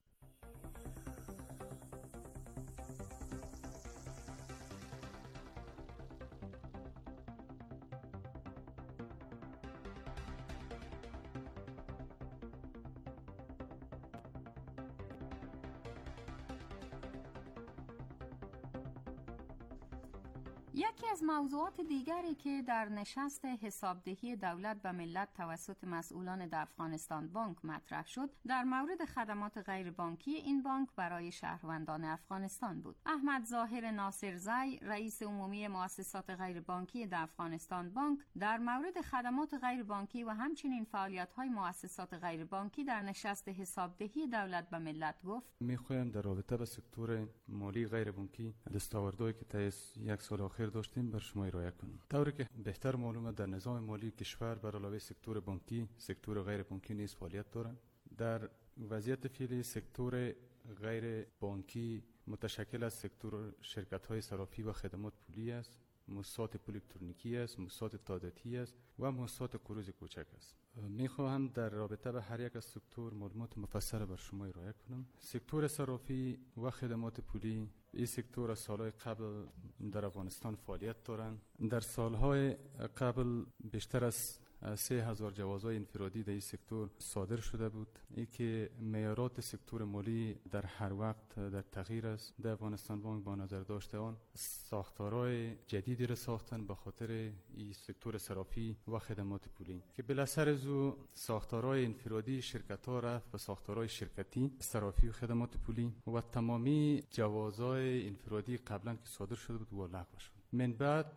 یکی از موضوعات دیگری که در نشست حسابدهی دولت به ملت توسط مسئولان در افغانستان بانک مطرح شد در مورد خدمات غیر بانکی این بانک برای شهروندان افغانستان بود. احمد ظاهر ناصرزی، رئیس عمومی مؤسسات غیر بانکی در افغانستان بانک، در مورد خدمات غیر بانکی و همچنین فعالیت‌های مؤسسات غیر بانکی در نشست حسابدهی دولت به ملت گفت: می‌خوایم در رابطه با سکتور مالی غیر بانکی دستاوردهایی که طی یک سال اخیر داشتیم بر شما ارائه کنیم. طوری که بهتر معلومه در نظام مالی کشور بر علاوه سکتور بانکی، سکتور غیر بانکی نیز فعالیت دارد. در وضعیت فعلی سکتور غیر بانکی متشکل از سکتور شرکت‌های صرافی و خدمات پولی است، مؤسسات پول الکترونیکی است، مؤسسات تاداتی است و مؤسسات قروض کوچک است. میخواهم در رابطه به هر یک از سکتور معلومات مفصل بر شما ارائه کنم. سکتور صرافی و خدمات پولی، این سکتور از سالهای قبل در افغانستان فعالیت دارند. در سالهای قبل بیشتر از سه هزار جوازهای انفرادی در این سکتور صادر شده بود. ای که معیارات سکتور مالی در هر وقت در تغییر است. در افغانستان بانک با نظر داشته آن ساختارهای جدیدی را ساختن به خاطر این سکتور صرافی و خدمات پولی که بالاخره از او ساختارهای انفرادی شرکت ها رفت به ساختارهای شرکتی صرافی و خدمات پولی و تمامی جوازهای انفرادی قبلا که صادر شده بود و لغو شد. من بعد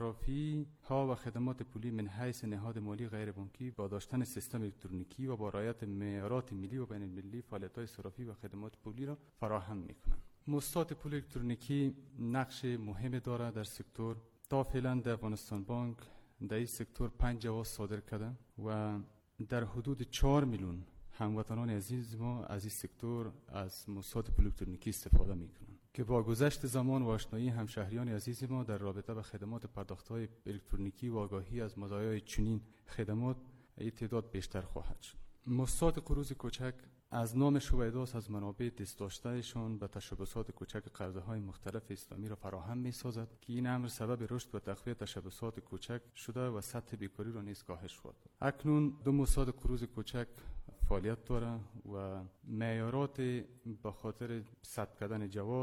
صرافی ها و خدمات پولی من حیث نهاد مالی غیر بانکی با داشتن سیستم الکترونیکی و با رعایت معیارات ملی و بین المللی فعالیت‌های صرافی و خدمات پولی را فراهم می‌کنند. مؤسسات پول الکترونیکی نقش مهمی دارد در سکتور. تا فعلا در افغانستان بانک در این سکتور پنج جواز صادر کرده و در حدود چهار میلیون هموطنان عزیز ما از این سکتور از مؤسسات پول الکترونیکی استفاده می‌کنند که با گذشت زمان و آشنایی همشهریان عزیز ما در رابطه با خدمات پرداخت‌های الکترونیکی و آگاهی از مزایای چنین خدمات این تعداد بیشتر خواهد شد. مؤسسات قروض کوچک از نام شویداس از منابع دست داشتهشان به تشبثات کوچک قرضه‌های مختلف اسلامی را فراهم می‌سازد که این امر سبب رشد و تقویت تشبثات کوچک شده و سطح بیکاری را نیز کاهش خورد. اکنون دو مؤسسات قروض کوچک فعالیت دارد و معیارات به خاطر ثبت کردن جواز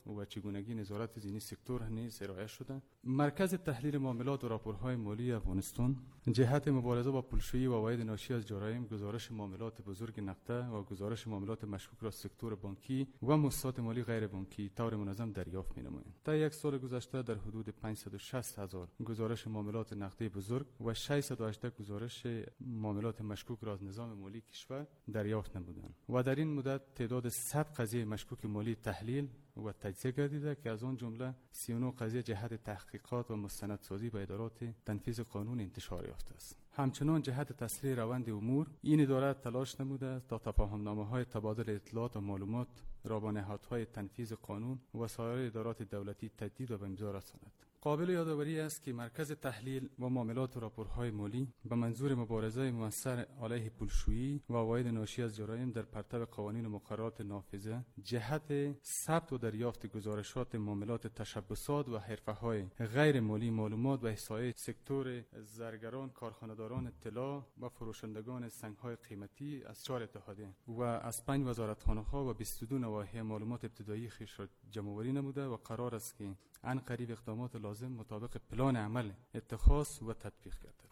و چگونگی نظارت از این سکتور نیز ارائه شده. مرکز تحلیل معاملات و راپورهای مالی افغانستان جهت مبارزه با پولشویی و عواید ناشی از جرایم، گزارش معاملات بزرگ نقده و گزارش معاملات مشکوک را سکتور بانکی و مؤسسات مالی غیر بانکی طور منظم دریافت می‌نمایند. تا یک سال گذشته در حدود پانصد و شصت هزار گزارش معاملات نقدی بزرگ و ششصد و هجده گزارش معاملات مشکوک را از نظام مالی کشور دریافت نمودند و در این مدت تعداد صد قضیه مشکوک مالی تحلیل و تجزیه گردیده که از آن جمله سی و نه قضیه جهت تحقیقات و مستندسازی به ادارات تنفیذ قانون انتشار یافته است. همچنان جهت تسریع روند امور این اداره تلاش نموده است تا تفاهم‌نامه‌های تبادل اطلاعات و معلومات را با نهادهای تنفیذ قانون و سایر ادارات دولتی تجدید و به امضا رساند. قابل یادآوری است که مرکز تحلیل و معاملات و راپورهای مالی به منظور مبارزه مؤثر علیه پولشویی و عواید ناشی از جرایم در پرتو قوانین و مقررات نافذه جهت ثبت و دریافت گزارشات معاملات تشبسات و حرفه‌های غیر مالی، معلومات و احصایه سکتور زرگران، کارخانه‌داران طلا و فروشندگان سنگ‌های قیمتی از چهار اتحادیه و از پنج وزارتخانه‌ها و بیست و دو نواحی معلومات ابتدایی خویش را جمع‌آوری نموده و قرار است که عن قریب اقدامات لازم مطابق پلان عمل اتخاذ و تطبیق گردد.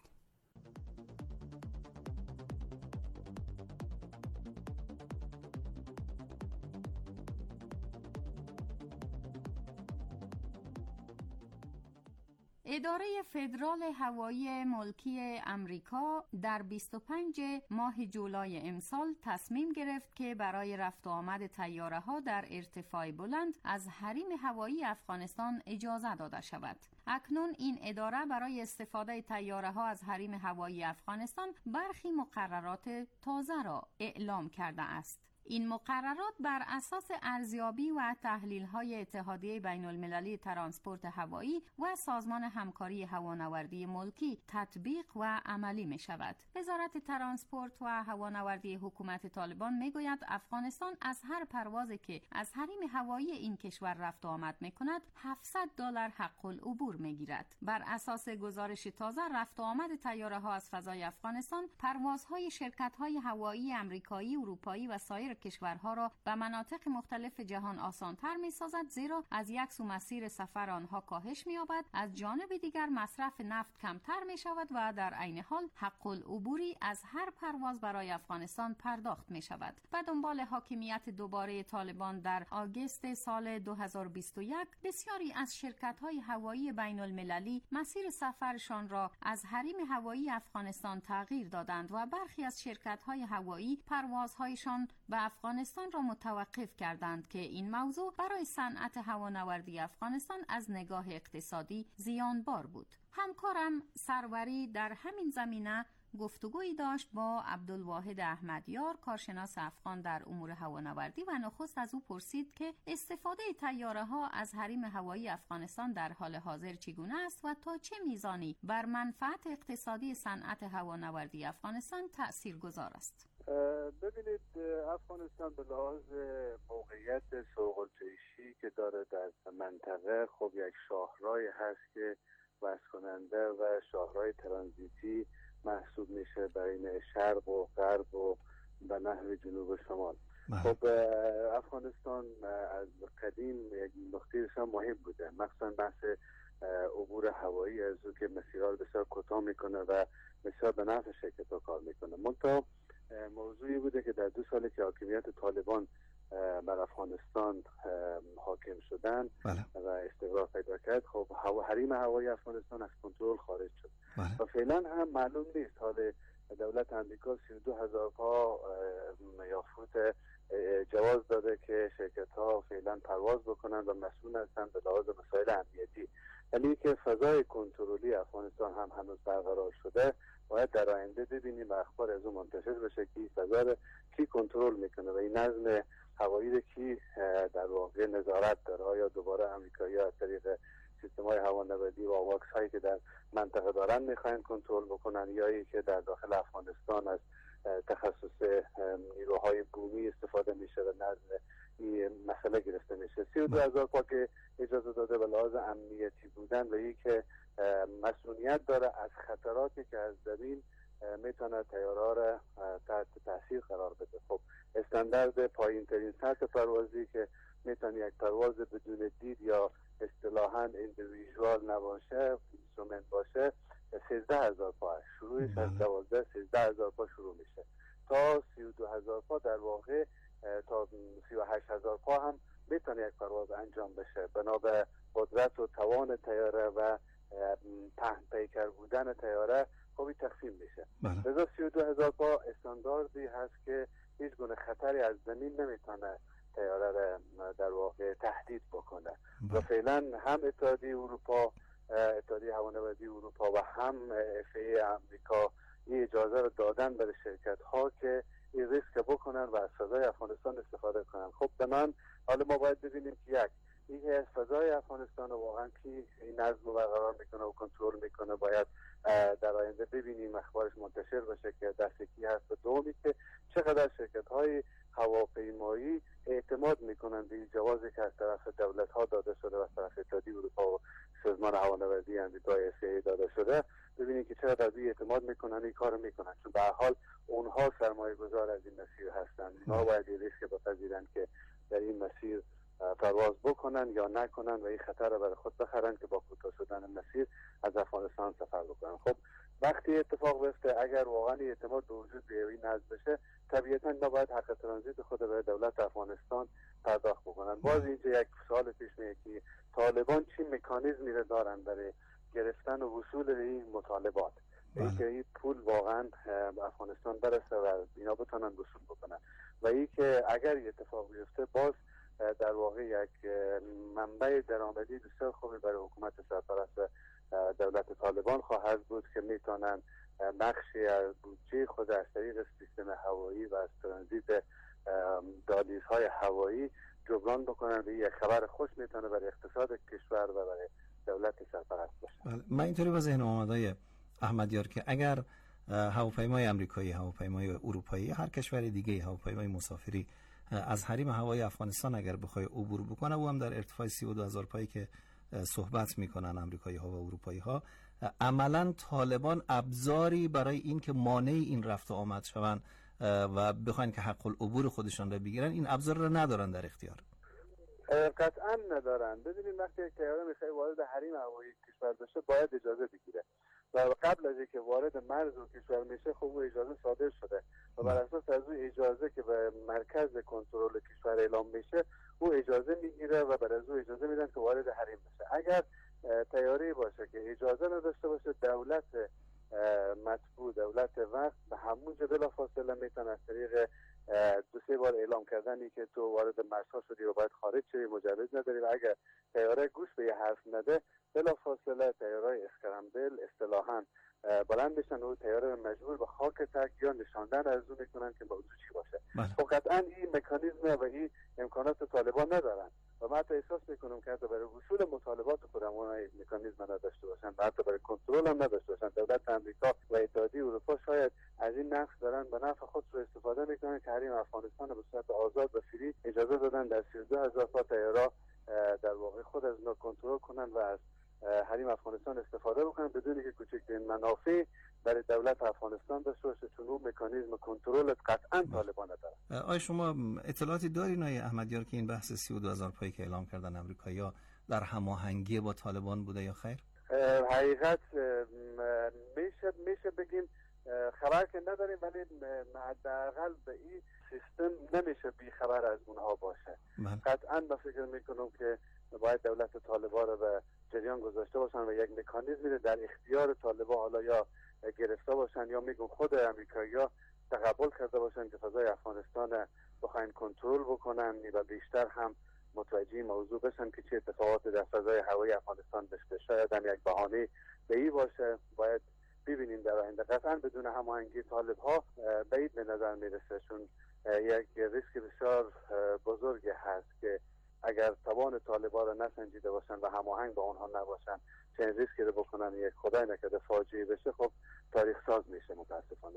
اداره فدرال هوایی ملکی امریکا در بیست و پنجم ماه جولای امسال تصمیم گرفت که برای رفت و آمد طیاره‌ها در ارتفاع بلند از حریم هوایی افغانستان اجازه داده شود. اکنون این اداره برای استفاده طیاره‌ها از حریم هوایی افغانستان برخی مقررات تازه را اعلام کرده است. این مقررات بر اساس ارزیابی و تحلیل‌های اتحادیه بین‌المللی ترانسپورت هوایی و سازمان همکاری هوانوردی ملکی تطبیق و عملی می‌شود. وزارت ترانسپورت و هوانوردی حکومت طالبان می‌گوید افغانستان از هر پروازی که از حریم هوایی این کشور رفت و آمد می‌کند هفتصد دلار حق العبور می‌گیرد. بر اساس گزارش تازه رفت و آمد طیاره‌ها از فضای افغانستان پروازهای شرکت‌های هوایی آمریکایی، اروپایی و سایر کشورها را به مناطق مختلف جهان آسان‌تر می‌سازد، زیرا از یک سو مسیر سفر آنها کاهش می‌یابد، از جانب دیگر مصرف نفت کمتر می‌شود و در عین حال حق العبوری از هر پرواز برای افغانستان پرداخت می‌شود. به دنبال حاکمیت دوباره طالبان در آگوست سال دو هزار و بیست و یک بسیاری از شرکت‌های هوایی بین‌المللی مسیر سفرشان را از حریم هوایی افغانستان تغییر دادند و برخی از شرکت‌های هوایی پروازهایشان به افغانستان را متوقف کردند که این موضوع برای صنعت هوانوردی افغانستان از نگاه اقتصادی زیانبار بود. همکارم سروری در همین زمینه گفتگویی داشت با عبدالواحد احمدیار، کارشناس افغان در امور هوانوردی، و نخست از او پرسید که استفاده طیاره‌ها از حریم هوایی افغانستان در حال حاضر چگونه است و تا چه میزانی بر منفعت اقتصادی صنعت هوانوردی افغانستان تأثیرگذار است. ببینید، افغانستان به لحاظ موقعیت سوق‌الجویشی که داره در منطقه خب یک شاهرای هست که وصل کننده و شاهرای ترانزیتی محسوب میشه بین شرق و غرب و به نحو جنوب و شمال. خب افغانستان از قدیم یک نقطه بسیار مهم بوده، مخصوصا بحث عبور هوایی از او که مسیرها رو بسیار کوتاه میکنه و بسیار به نفع شرکت‌ها کار میکنه. منتها موضوعی بوده که در دو سالی که حاکمیت طالبان بر افغانستان حاکم شدن بله. و استقرار پیدا کرد، خب هوا حریم هوایی افغانستان از کنترل خارج شد بله. و فعلا هم معلوم نیست. حال دولت امریکا سی و دو هزار پا یافوت جواز داده که شرکت ها فعلا پرواز بکنن و مسئول هستن به لحاظ مسائل امنیتی، ولی که فضای کنترلی افغانستان هم هنوز برقرار شده. باید در آینده ببینیم و اخبار از اون منتشر بشه که فضا رو کی کنترل میکنه و این نظم هوایی رو کی در واقع نظارت داره. آیا دوباره امریکایی‌ها از طریق سیستم‌های هوانوردی و آواکس هایی که در منطقه دارن میخواین کنترل بکنن، یا ای که در داخل افغانستان از تخصص نیروهای بومی استفاده میشه و نظم این مسئله گرفته میشه. سی و دو هزار پا که اجازه داده به لحاظ امنیتی بودن و ای که مسئولیت داره از خطراتی که از زمین میتونه طیاره‌ها را تحت تاثیر قرار بده. خب استاندارد پایین ترین سطح پروازی که میتونه یک پرواز بدون دید یا اصطلاحاً اندیویژوال نباشه، اینسترومنت باشه، سیزده هزار پا شروعش از دوازده سیزده هزار پا شروع میشه تا سی و دو هزار پا، در واقع تا سی و هشت هزار پا هم میتونه یک پرواز انجام بشه بنا به قدرت و توان تیاره و پهن پیکر بودن تیاره خوبی تقسیم میشه. لذا سی و دو هزار پا استانداردی هست که هیچ گونه خطری از زمین نمیتونه تیاره را در واقع تهدید بکنه و فعلا هم اتحادیه اروپا، اتحادیه هوانوردی اروپا و هم اف ای امریکا این اجازه رو دادن برای شرکت ها که این ریسک بکنن و از فضای افغانستان استفاده کنن. خب به من حالا ما باید ببینیم که یک این از فضای افغانستان واقعا که این نظم رو برقرار میکنه و کنترل میکنه، باید در آینده ببینیم اخبارش منتشر بشه که دستگی هست. و دومی که چقدر شرکت های هواپیمایی اعتماد میکنن به جوازی که از طرف دولت ها داده شده و از طرف اتحادیه اروپا و سازمان هوانوردی امریکای اف ای داده شده، ببینید که چقدر از این اعتماد میکنن این کارو میکنن، چون به هر حال اونها سرمایه گذار از این مسیر هستن. اونها باید این ریسک بپذیرن که در این مسیر پرواز بکنن یا نکنن و این خطر رو برای خود بخرن که با کوتاه شدن مسیر از افغانستان سفر بکنن. خب وقتی اتفاق بیفته، اگر واقعا اعتماد به وجود بیاد این نظم بشه، طبیعتا ما باید حق ترانزیت خود به دولت افغانستان پرداخت بکنن. باز اینجا یک سوال پیش میاد که طالبان چی مکانیزمی رو دارن برای گرفتن و وصول این مطالبات، اینکه این پول واقعا به افغانستان برسه و اینا بتونن وصول بکنن و اینکه اگر اتفاق بیفته باز در واقع یک منبع درآمدی بسیار خوبی برای حکومت سرپرست دولت طالبان خواهد بود که میتونن بخشی از بودجه خود از طریق سیستم هوایی و از ترانزیت دهلیزهای هوایی جبران بکنن و یک خبر خوش میتونه برای اقتصاد کشور و برای دولت سرپرست باشه. من اینطوری با ذهن آمدای احمدیار که اگر هواپیمای آمریکایی، هواپیمای اروپایی، هر کشور دیگه هواپیمای مسافری از حریم هوایی افغانستان اگر بخوای عبور بکنه، او هم در ارتفاع سی و دو هزار پایی که صحبت میکنن امریکایی ها و اروپایی ها، عملا طالبان ابزاری برای این که مانع این رفت و آمد شوند و بخواین که حق العبور خودشان را بگیرن، این ابزار را ندارن در اختیار. قطعا ندارن. ببینید وقتی یک طیاره میخواد وارد حریم هوایی کشور بشه باید اجازه بگیره و قبل از اینکه وارد مرز و کشور میشه خب او اجازه صادر شده و بر اساس از اون اجازه که به مرکز کنترل کشور اعلام میشه او اجازه میگیره و بر از او اجازه میدن که وارد حریم بشه. اگر طیاره باشه که اجازه نداشته باشه، دولت مطبوع، دولت وقت به همونجا بلافاصله میتونه از طریق دو سه بار اعلام کردنی که تو وارد مرزها شدی و باید خارج شدی، مجوز نداری و اگر طیاره گوش به یه حرف نده بلافاصله طیاره اسکرامبل اصطلاحاً بلند میشن و طیاره مجبور به خاک تک یا نشاندن ارزو میکنن که موضوع چی باشه. خب قطعا این مکانیزم و این امکانات طالبان ندارن و من حتی احساس میکنم که حتی برای وصول مطالبات خودم اونها این مکانیزم نداشته باشن و حتی برای کنترل هم نداشته باشن. دولت امریکا و اتحادیه اروپا شاید از این نقص دارن به نفع خود رو استفاده میکنن که حریم افغانستان به صورت آزاد و فری اجازه دادن در سی و دو هزار تا طیاره در واقع خود از اونها کنترل کنن و از حریم افغانستان استفاده بکنن بدون که کوچکترین منافع برای دولت افغانستان داشته باشه، چون اون مکانیزم کنترل قطعا طالبان نداره. آیا شما اطلاعاتی دارین آقای احمدیار که این بحث سی و دو هزار پایی که اعلام کردن امریکایی‌ها در هماهنگی با طالبان بوده یا خیر؟ حقیقت میشه میشه بگیم خبر که نداریم، ولی حداقل به این سیستم نمیشه بی خبر از اونها باشه. قطعا من فکر میکنم که باید دولت طالبان رو به جریان گذاشته باشن و یک مکانیزمی رو در اختیار طالبان حالا یا گرفته باشن یا میگم خود امریکایی‌ها تقبل کرده باشن که فضای افغانستان بخواین کنترل بکنن و بیشتر هم متوجه موضوع بشن که چه اتفاقاتی در فضای هوایی افغانستان بشه. شاید هم یک بهانه به این باشه. باید ببینیم در آینده. قطعا بدون هماهنگی طالب‌ها بعید به نظر میرسه، چون یک ریسک بسیار بزرگی هست که اگر توان طالبان را نسنجیده باشن و هماهنگ با اونها نباشن چه ریسکی رو بکنن یک خدای نکرده فاجعه بشه، خب تاریخ ساز میشه متاسفانه.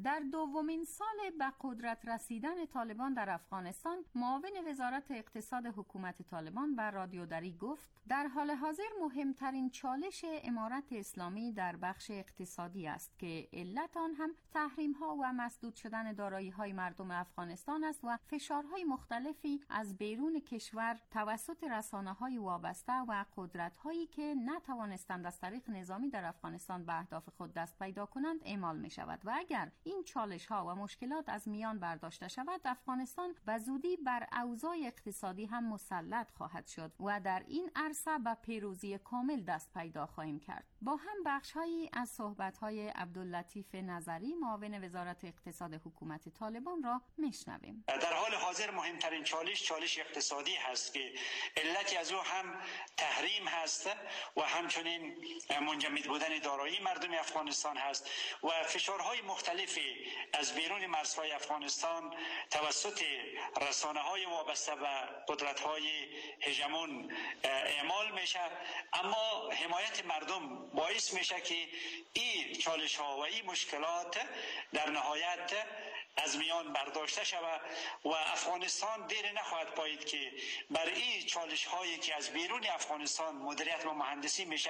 در دومین سال به قدرت رسیدن طالبان در افغانستان، معاون وزارت اقتصاد حکومت طالبان بر رادیو دری گفت در حال حاضر مهمترین چالش امارت اسلامی در بخش اقتصادی است که علت آن هم تحریم ها و مسدود شدن دارایی های مردم افغانستان است و فشارهای مختلفی از بیرون کشور توسط رسانه های وابسته و قدرت هایی که نتوانستند از طریق نظامی در افغانستان به اهداف خود دست پیدا کنند اعمال می شود و اگر این چالش ها و مشکلات از میان برداشته شود، افغانستان به زودی بر اوضاع اقتصادی هم مسلط خواهد شد و در این عرصه به پیروزی کامل دست پیدا خواهیم کرد. با هم بخش‌هایی از صحبت‌های عبداللطیف نظری، معاون وزارت اقتصاد حکومت طالبان را میشنویم. در حال حاضر مهمترین چالش چالش اقتصادی هست که علتی از او هم تحریم هست و همچنین منجمد بودن دارایی مردم افغانستان هست و فشارهای مختلفی از بیرون مرزهای افغانستان توسط رسانه‌های وابسته و قدرت‌های هژمون اعمال میشه. اما حمایت مردم باعث میشه که این چالش ها و این مشکلات در نهایت از میان برداشته شود و افغانستان دیر نخواهد پایید که بر این چالش هایی که از بیرون افغانستان مدیریت و مهندسی میشه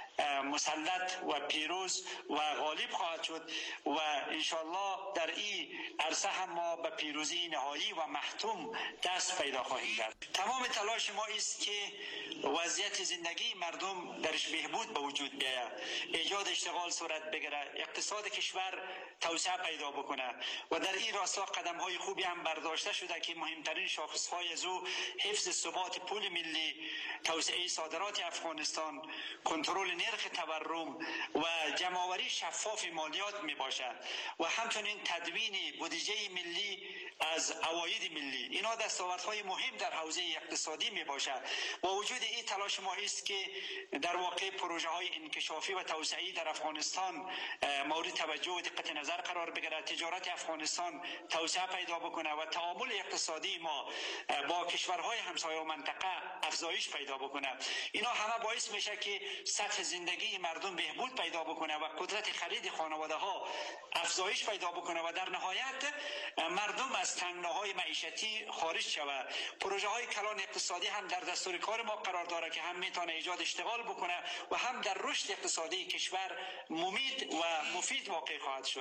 مسلط و پیروز و غالب خواهد شد و انشالله در این عرصه هم ما به پیروزی نهایی و محتوم دست پیدا خواهیم کرد. تمام تلاش ما است که وضعیت زندگی مردم درش بهبود به وجود بیاید، ایجاد اشتغال صورت بگیره، اقتصاد کشور توسعه پیدا بکنه و در این راستا قدم های خوبی هم برداشته شده که مهمترین شاخص های از او حفظ ثبات پول ملی، توسعه صادرات افغانستان، کنترل نرخ تورم و جمع‌آوری شفاف مالیات می باشد و همچنین تدوین بودجه ملی از عواید ملی. اینا دستاوردهای مهم در حوزه اقتصادی می باشد. با وجود این تلاش ما است که در واقع پروژه های انکشافی و توسعه‌ای در افغانستان مورد توجه و دقت نظر قرار بگیرد، تجارت افغانستان توسعه پیدا بکنه و تعامل اقتصادی ما با کشورهای همسایه و منطقه افزایش پیدا بکنه. اینا همه باعث میشه که سطح زندگی مردم بهبود پیدا بکنه و قدرت خرید خانواده ها افزایش پیدا بکنه و در نهایت مردم از تنگناهای معیشتی خارج شود. پروژه های کلان اقتصادی هم در دستور کار ما قرار داره که هم میتونه ایجاد اشتغال بکنه و هم در رشد اقتصادی کشور مفید و مفید واقع خواهد شد.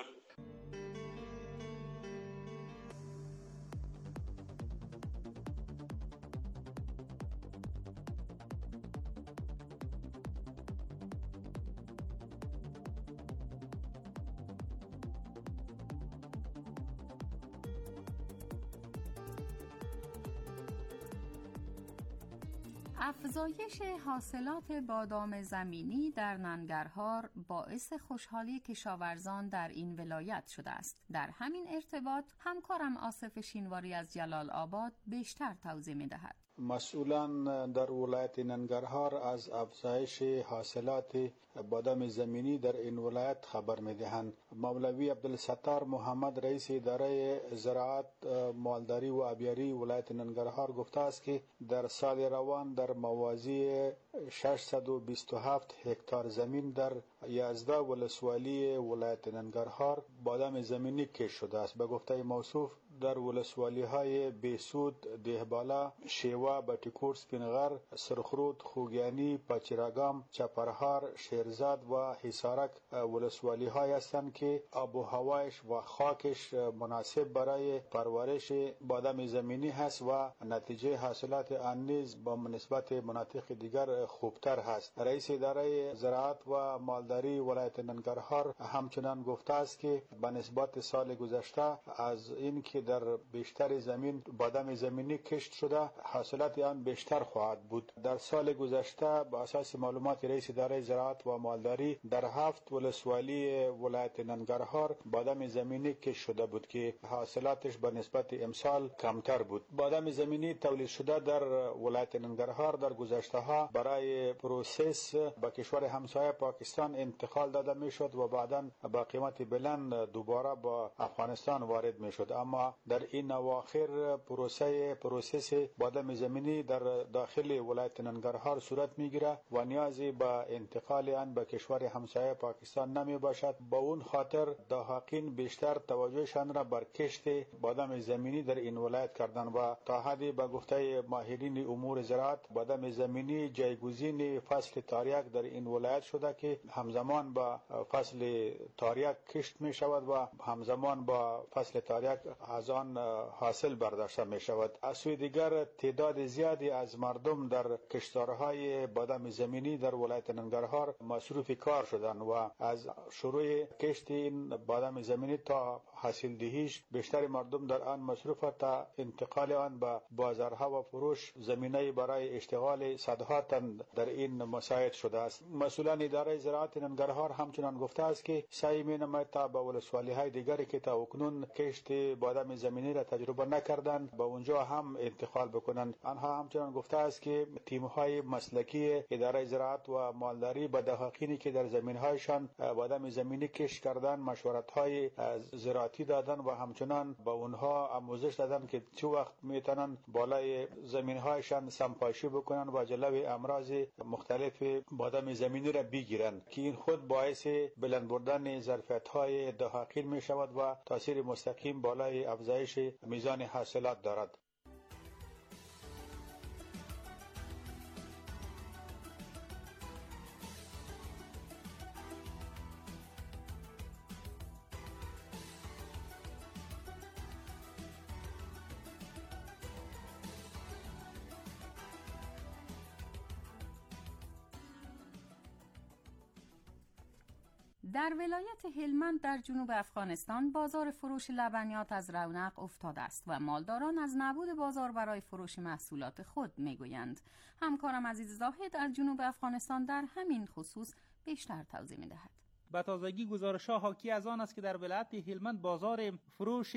افزایش حاصلات بادام زمینی در ننگرهار باعث خوشحالی کشاورزان در این ولایت شده است. در همین ارتباط همکارم آصف شینواری از جلال آباد بیشتر توضیح می‌دهد. مسئولان در ولایت ننگرهار از افزایش حاصلات بادام زمینی در این ولایت خبر می‌دهند. مولوی عبدالستار محمد رئیس اداره زراعت، مالداری و آبیاری ولایت ننگرهار گفته است که در سال روان در موازی ششصد و بیست و هفت هکتار زمین در یازده ولسوالی ولایت ننگرهار بادام زمینی کشت شده است. به گفته موصوف در ولسوالی های بیسود، دهبالا، شیوا، بټیکور، سپینغر، سرخرود، خوگیانی، پاچراگام، چپرهار، شیرزاد و حصارک ولسوالی های هستند که آب و هوایش و خاکش مناسب برای پرورش بادام زمینی هست و نتیجه حاصلات آن نیز با نسبت مناطق دیگر خوبتر هست. رئیس اداره زراعت و مالداری ولایت ننگرهار همچنان گفته است که به نسبت سال گذشته از این که در بیشتر زمین بادام زمینی کشت شده، حاصلات آن بیشتر خواهد بود. در سال گذشته به اساس معلومات رئیس اداره زراعت و مالداری در هفت ولسوالی ولایت ننگرهار بادام زمینی کشت شده بود که حاصلاتش به نسبت امسال کمتر بود. بادام زمینی تولید شده در ولایت ننگرهار در گذشته ها برای پروسس به کشور همسایه پاکستان انتقال داده میشد و بعداً با قیمت بلند دوباره با افغانستان وارد میشد. اما در این اواخر پروسه پروسس بادام زمینی در داخل ولایت ننگرهار صورت میگیره و نیازی به انتقال آن به کشور همسایه پاکستان نمی باشد. با اون خاطر دهقین بیشتر توجهشان را بر کشت بادام زمینی در این ولایت کردن و تا حدی به گفته ماهرین امور زراعت بادام زمینی جایگزین فصل تاریک در این ولایت شده که همزمان با فصل تاریک کشت می شود و همزمان با فصل تاریک از آن حاصل برداشته می شود. از سوی دیگر تعداد زیادی از مردم در کشتارهای بادام زمینی در ولایت ننگرهار مصروف کار شدند و از شروع کشت این بادام زمینی تا حاصل دهیش بیشتر مردم در آن مصروف تا انتقال آن به بازارها و فروش زمینه برای اشتغال صدها تن در این مساعد شده است. مسئولان اداره زراعت ننگرهار همچنان گفته است که سعی می نماید تا به ولسوالی‌های دیگری که تا اکنون کشت بادام زمینی را تجربه نکردند به اونجا هم انتقال بکنند. آنها همچنان گفته است که تیم‌های مسلکی اداره زراعت و مالداری به دهقینی که در زمین‌هایشان بادام زمینی کشت کردند مشورت‌های زراعتی دادن و همچنان به اونها آموزش دادن که چه وقت میتونن بالای زمین‌هایشان سمپاشی بکنن و جلوی امراض مختلف بادام زمینی را بگیرن که این خود باعث بلند بردن ظرفیت‌های دهقین می شود و تاثیر مستقیم بالای افزایش میزان حاصلات دارد. در ولایت هلمند در جنوب افغانستان بازار فروش لبنیات از رونق افتاده است و مالداران از نبود بازار برای فروش محصولات خود میگویند. همکارم عزیز زاهد از جنوب افغانستان در همین خصوص بیشتر توضیح میدهد. به تازگی گزارش‌ها حاکی از آن است که در ولایت هلمند بازار فروش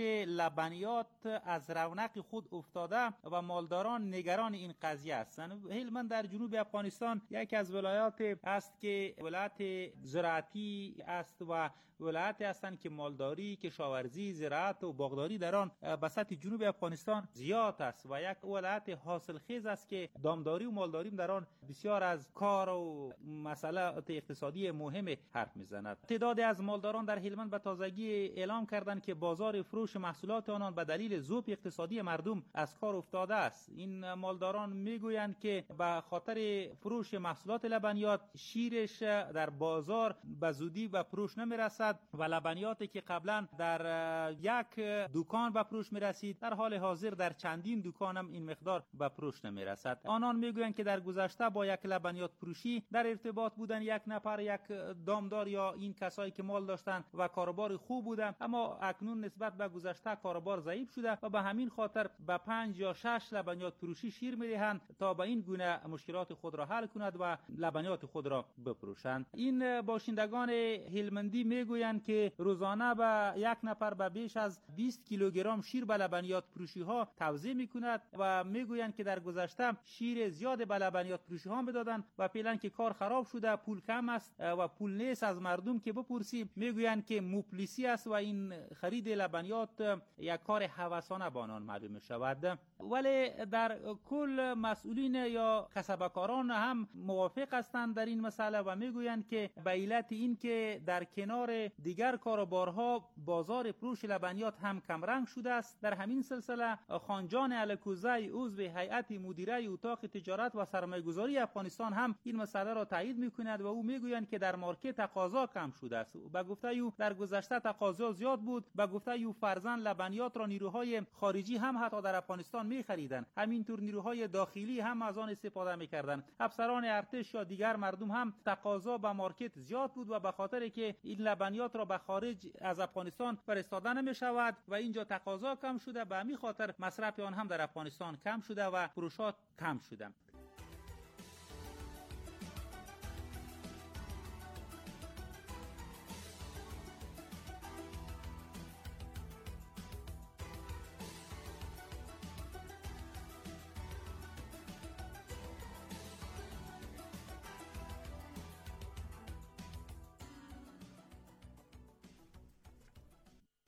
لبنیات از رونق خود افتاده و مالداران نگران این قضیه هستند. هلمند در جنوب افغانستان یکی از ولایات است که ولایت زراعتی است و ولایت هستند که مالداری، کشاورزی، زراعت و باغداری در آن به سطح جنوب افغانستان زیاد است و یک ولایت حاصلخیز است که دامداری و مالداری در آن بسیار از کار و مسائل اقتصادی مهم حرف میزنند. تعدادی از مالداران در هلمند به تازگی اعلام کردند که بازار فروش محصولات آنان به دلیل ضعف اقتصادی مردم از کار افتاده است. این مالداران میگویند که به خاطر فروش محصولات لبنیات شیرش در بازار به زودی به فروش نمیرسد و لبنیاتی که قبلا در یک دکان به فروش میرسید در حال حاضر در چندین دکان هم این مقدار به فروش نمیرسد. آنان میگویند که در گذشته با یک لبنیات فروشی در ارتباط بودن، یک نفر، یک دامدار یا این کسایی که مال داشتن و کاروبار خوب بودن، اما اکنون نسبت به گذشته کاروبار ضعیف شده و به همین خاطر به پنج یا شش لبنیات فروشی شیر میدهند تا به این گونه مشکلات خود را حل کند و لبنیات خود را بفروشند. این باشندگان هلمندی میگویند که روزانه به یک نفر به بیش از بیست کیلوگرم شیر به لبنیات فروشی ها توزیع میکند و میگویند که در گذشته شیر زیاد به لبنیات فروشی ها میدادند و فعلا که کار خراب شده، پول کم است و پول نیست از مردم که بپرسیم، میگویند که مفلسی است و این خرید لبنیات یک کار هوسانه به آنان معلوم شود. ولی در کل مسئولین یا کسبکاران هم موافق هستند در این مسئله و میگویند که به علت این که در کنار دیگر کاروبارها بازار فروش لبنیات هم کمرنگ شده است، در همین سلسله خانجان الکوزی عضو هیئت مدیره اتاق تجارت و سرمایه‌گذاری افغانستان هم این مسئله را تایید میکند و او میگویند که در مارکت تقاضا کم شده است. به گفته او در گذشته تقاضا زیاد بود. به گفته او فرزن لبنیات را نیروهای خارجی هم حتی در افغانستان می‌خریدند، همینطور نیروهای داخلی هم از آن استفاده می‌کردند. افسران ارتش یا دیگر مردم هم تقاضا به مارکت زیاد بود و به خاطر که این لبنیات را به خارج از افغانستان فرستاده نمی‌شود و اینجا تقاضا کم شده، به همین خاطر مصرف آن هم در افغانستان کم شده و فروشات کم شده.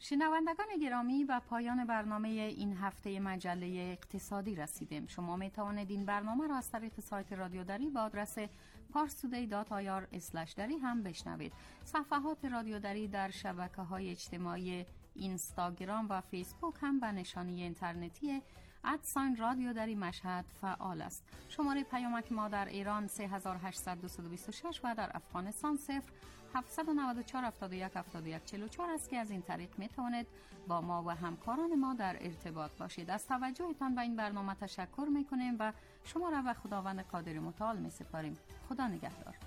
شنوندگان گرامی، و پایان برنامه این هفته مجله اقتصادی رسیدیم. شما می توانید این برنامه را از طریق سایت رادیو دری با آدرس پارس تودی دات آی آر اسلش دری هم بشنوید. صفحات رادیو دری در شبکه‌های اجتماعی اینستاگرام و فیسبوک هم به نشانی اینترنتی ادساین رادیو دری مشهد فعال است. شماره پیامک ما در ایران سه هزار و هشتصد و بیست و شش و در افغانستان صفر هفتصد و نود و چهار هفتاد و یک هفتاد و یک چهل و چهار است که از این طریق می توانید با ما و همکاران ما در ارتباط باشید. از توجهتان به این برنامه تشکر می کنیم و شما را به خداوند قادر متعال می سپاریم. خدا نگهدار.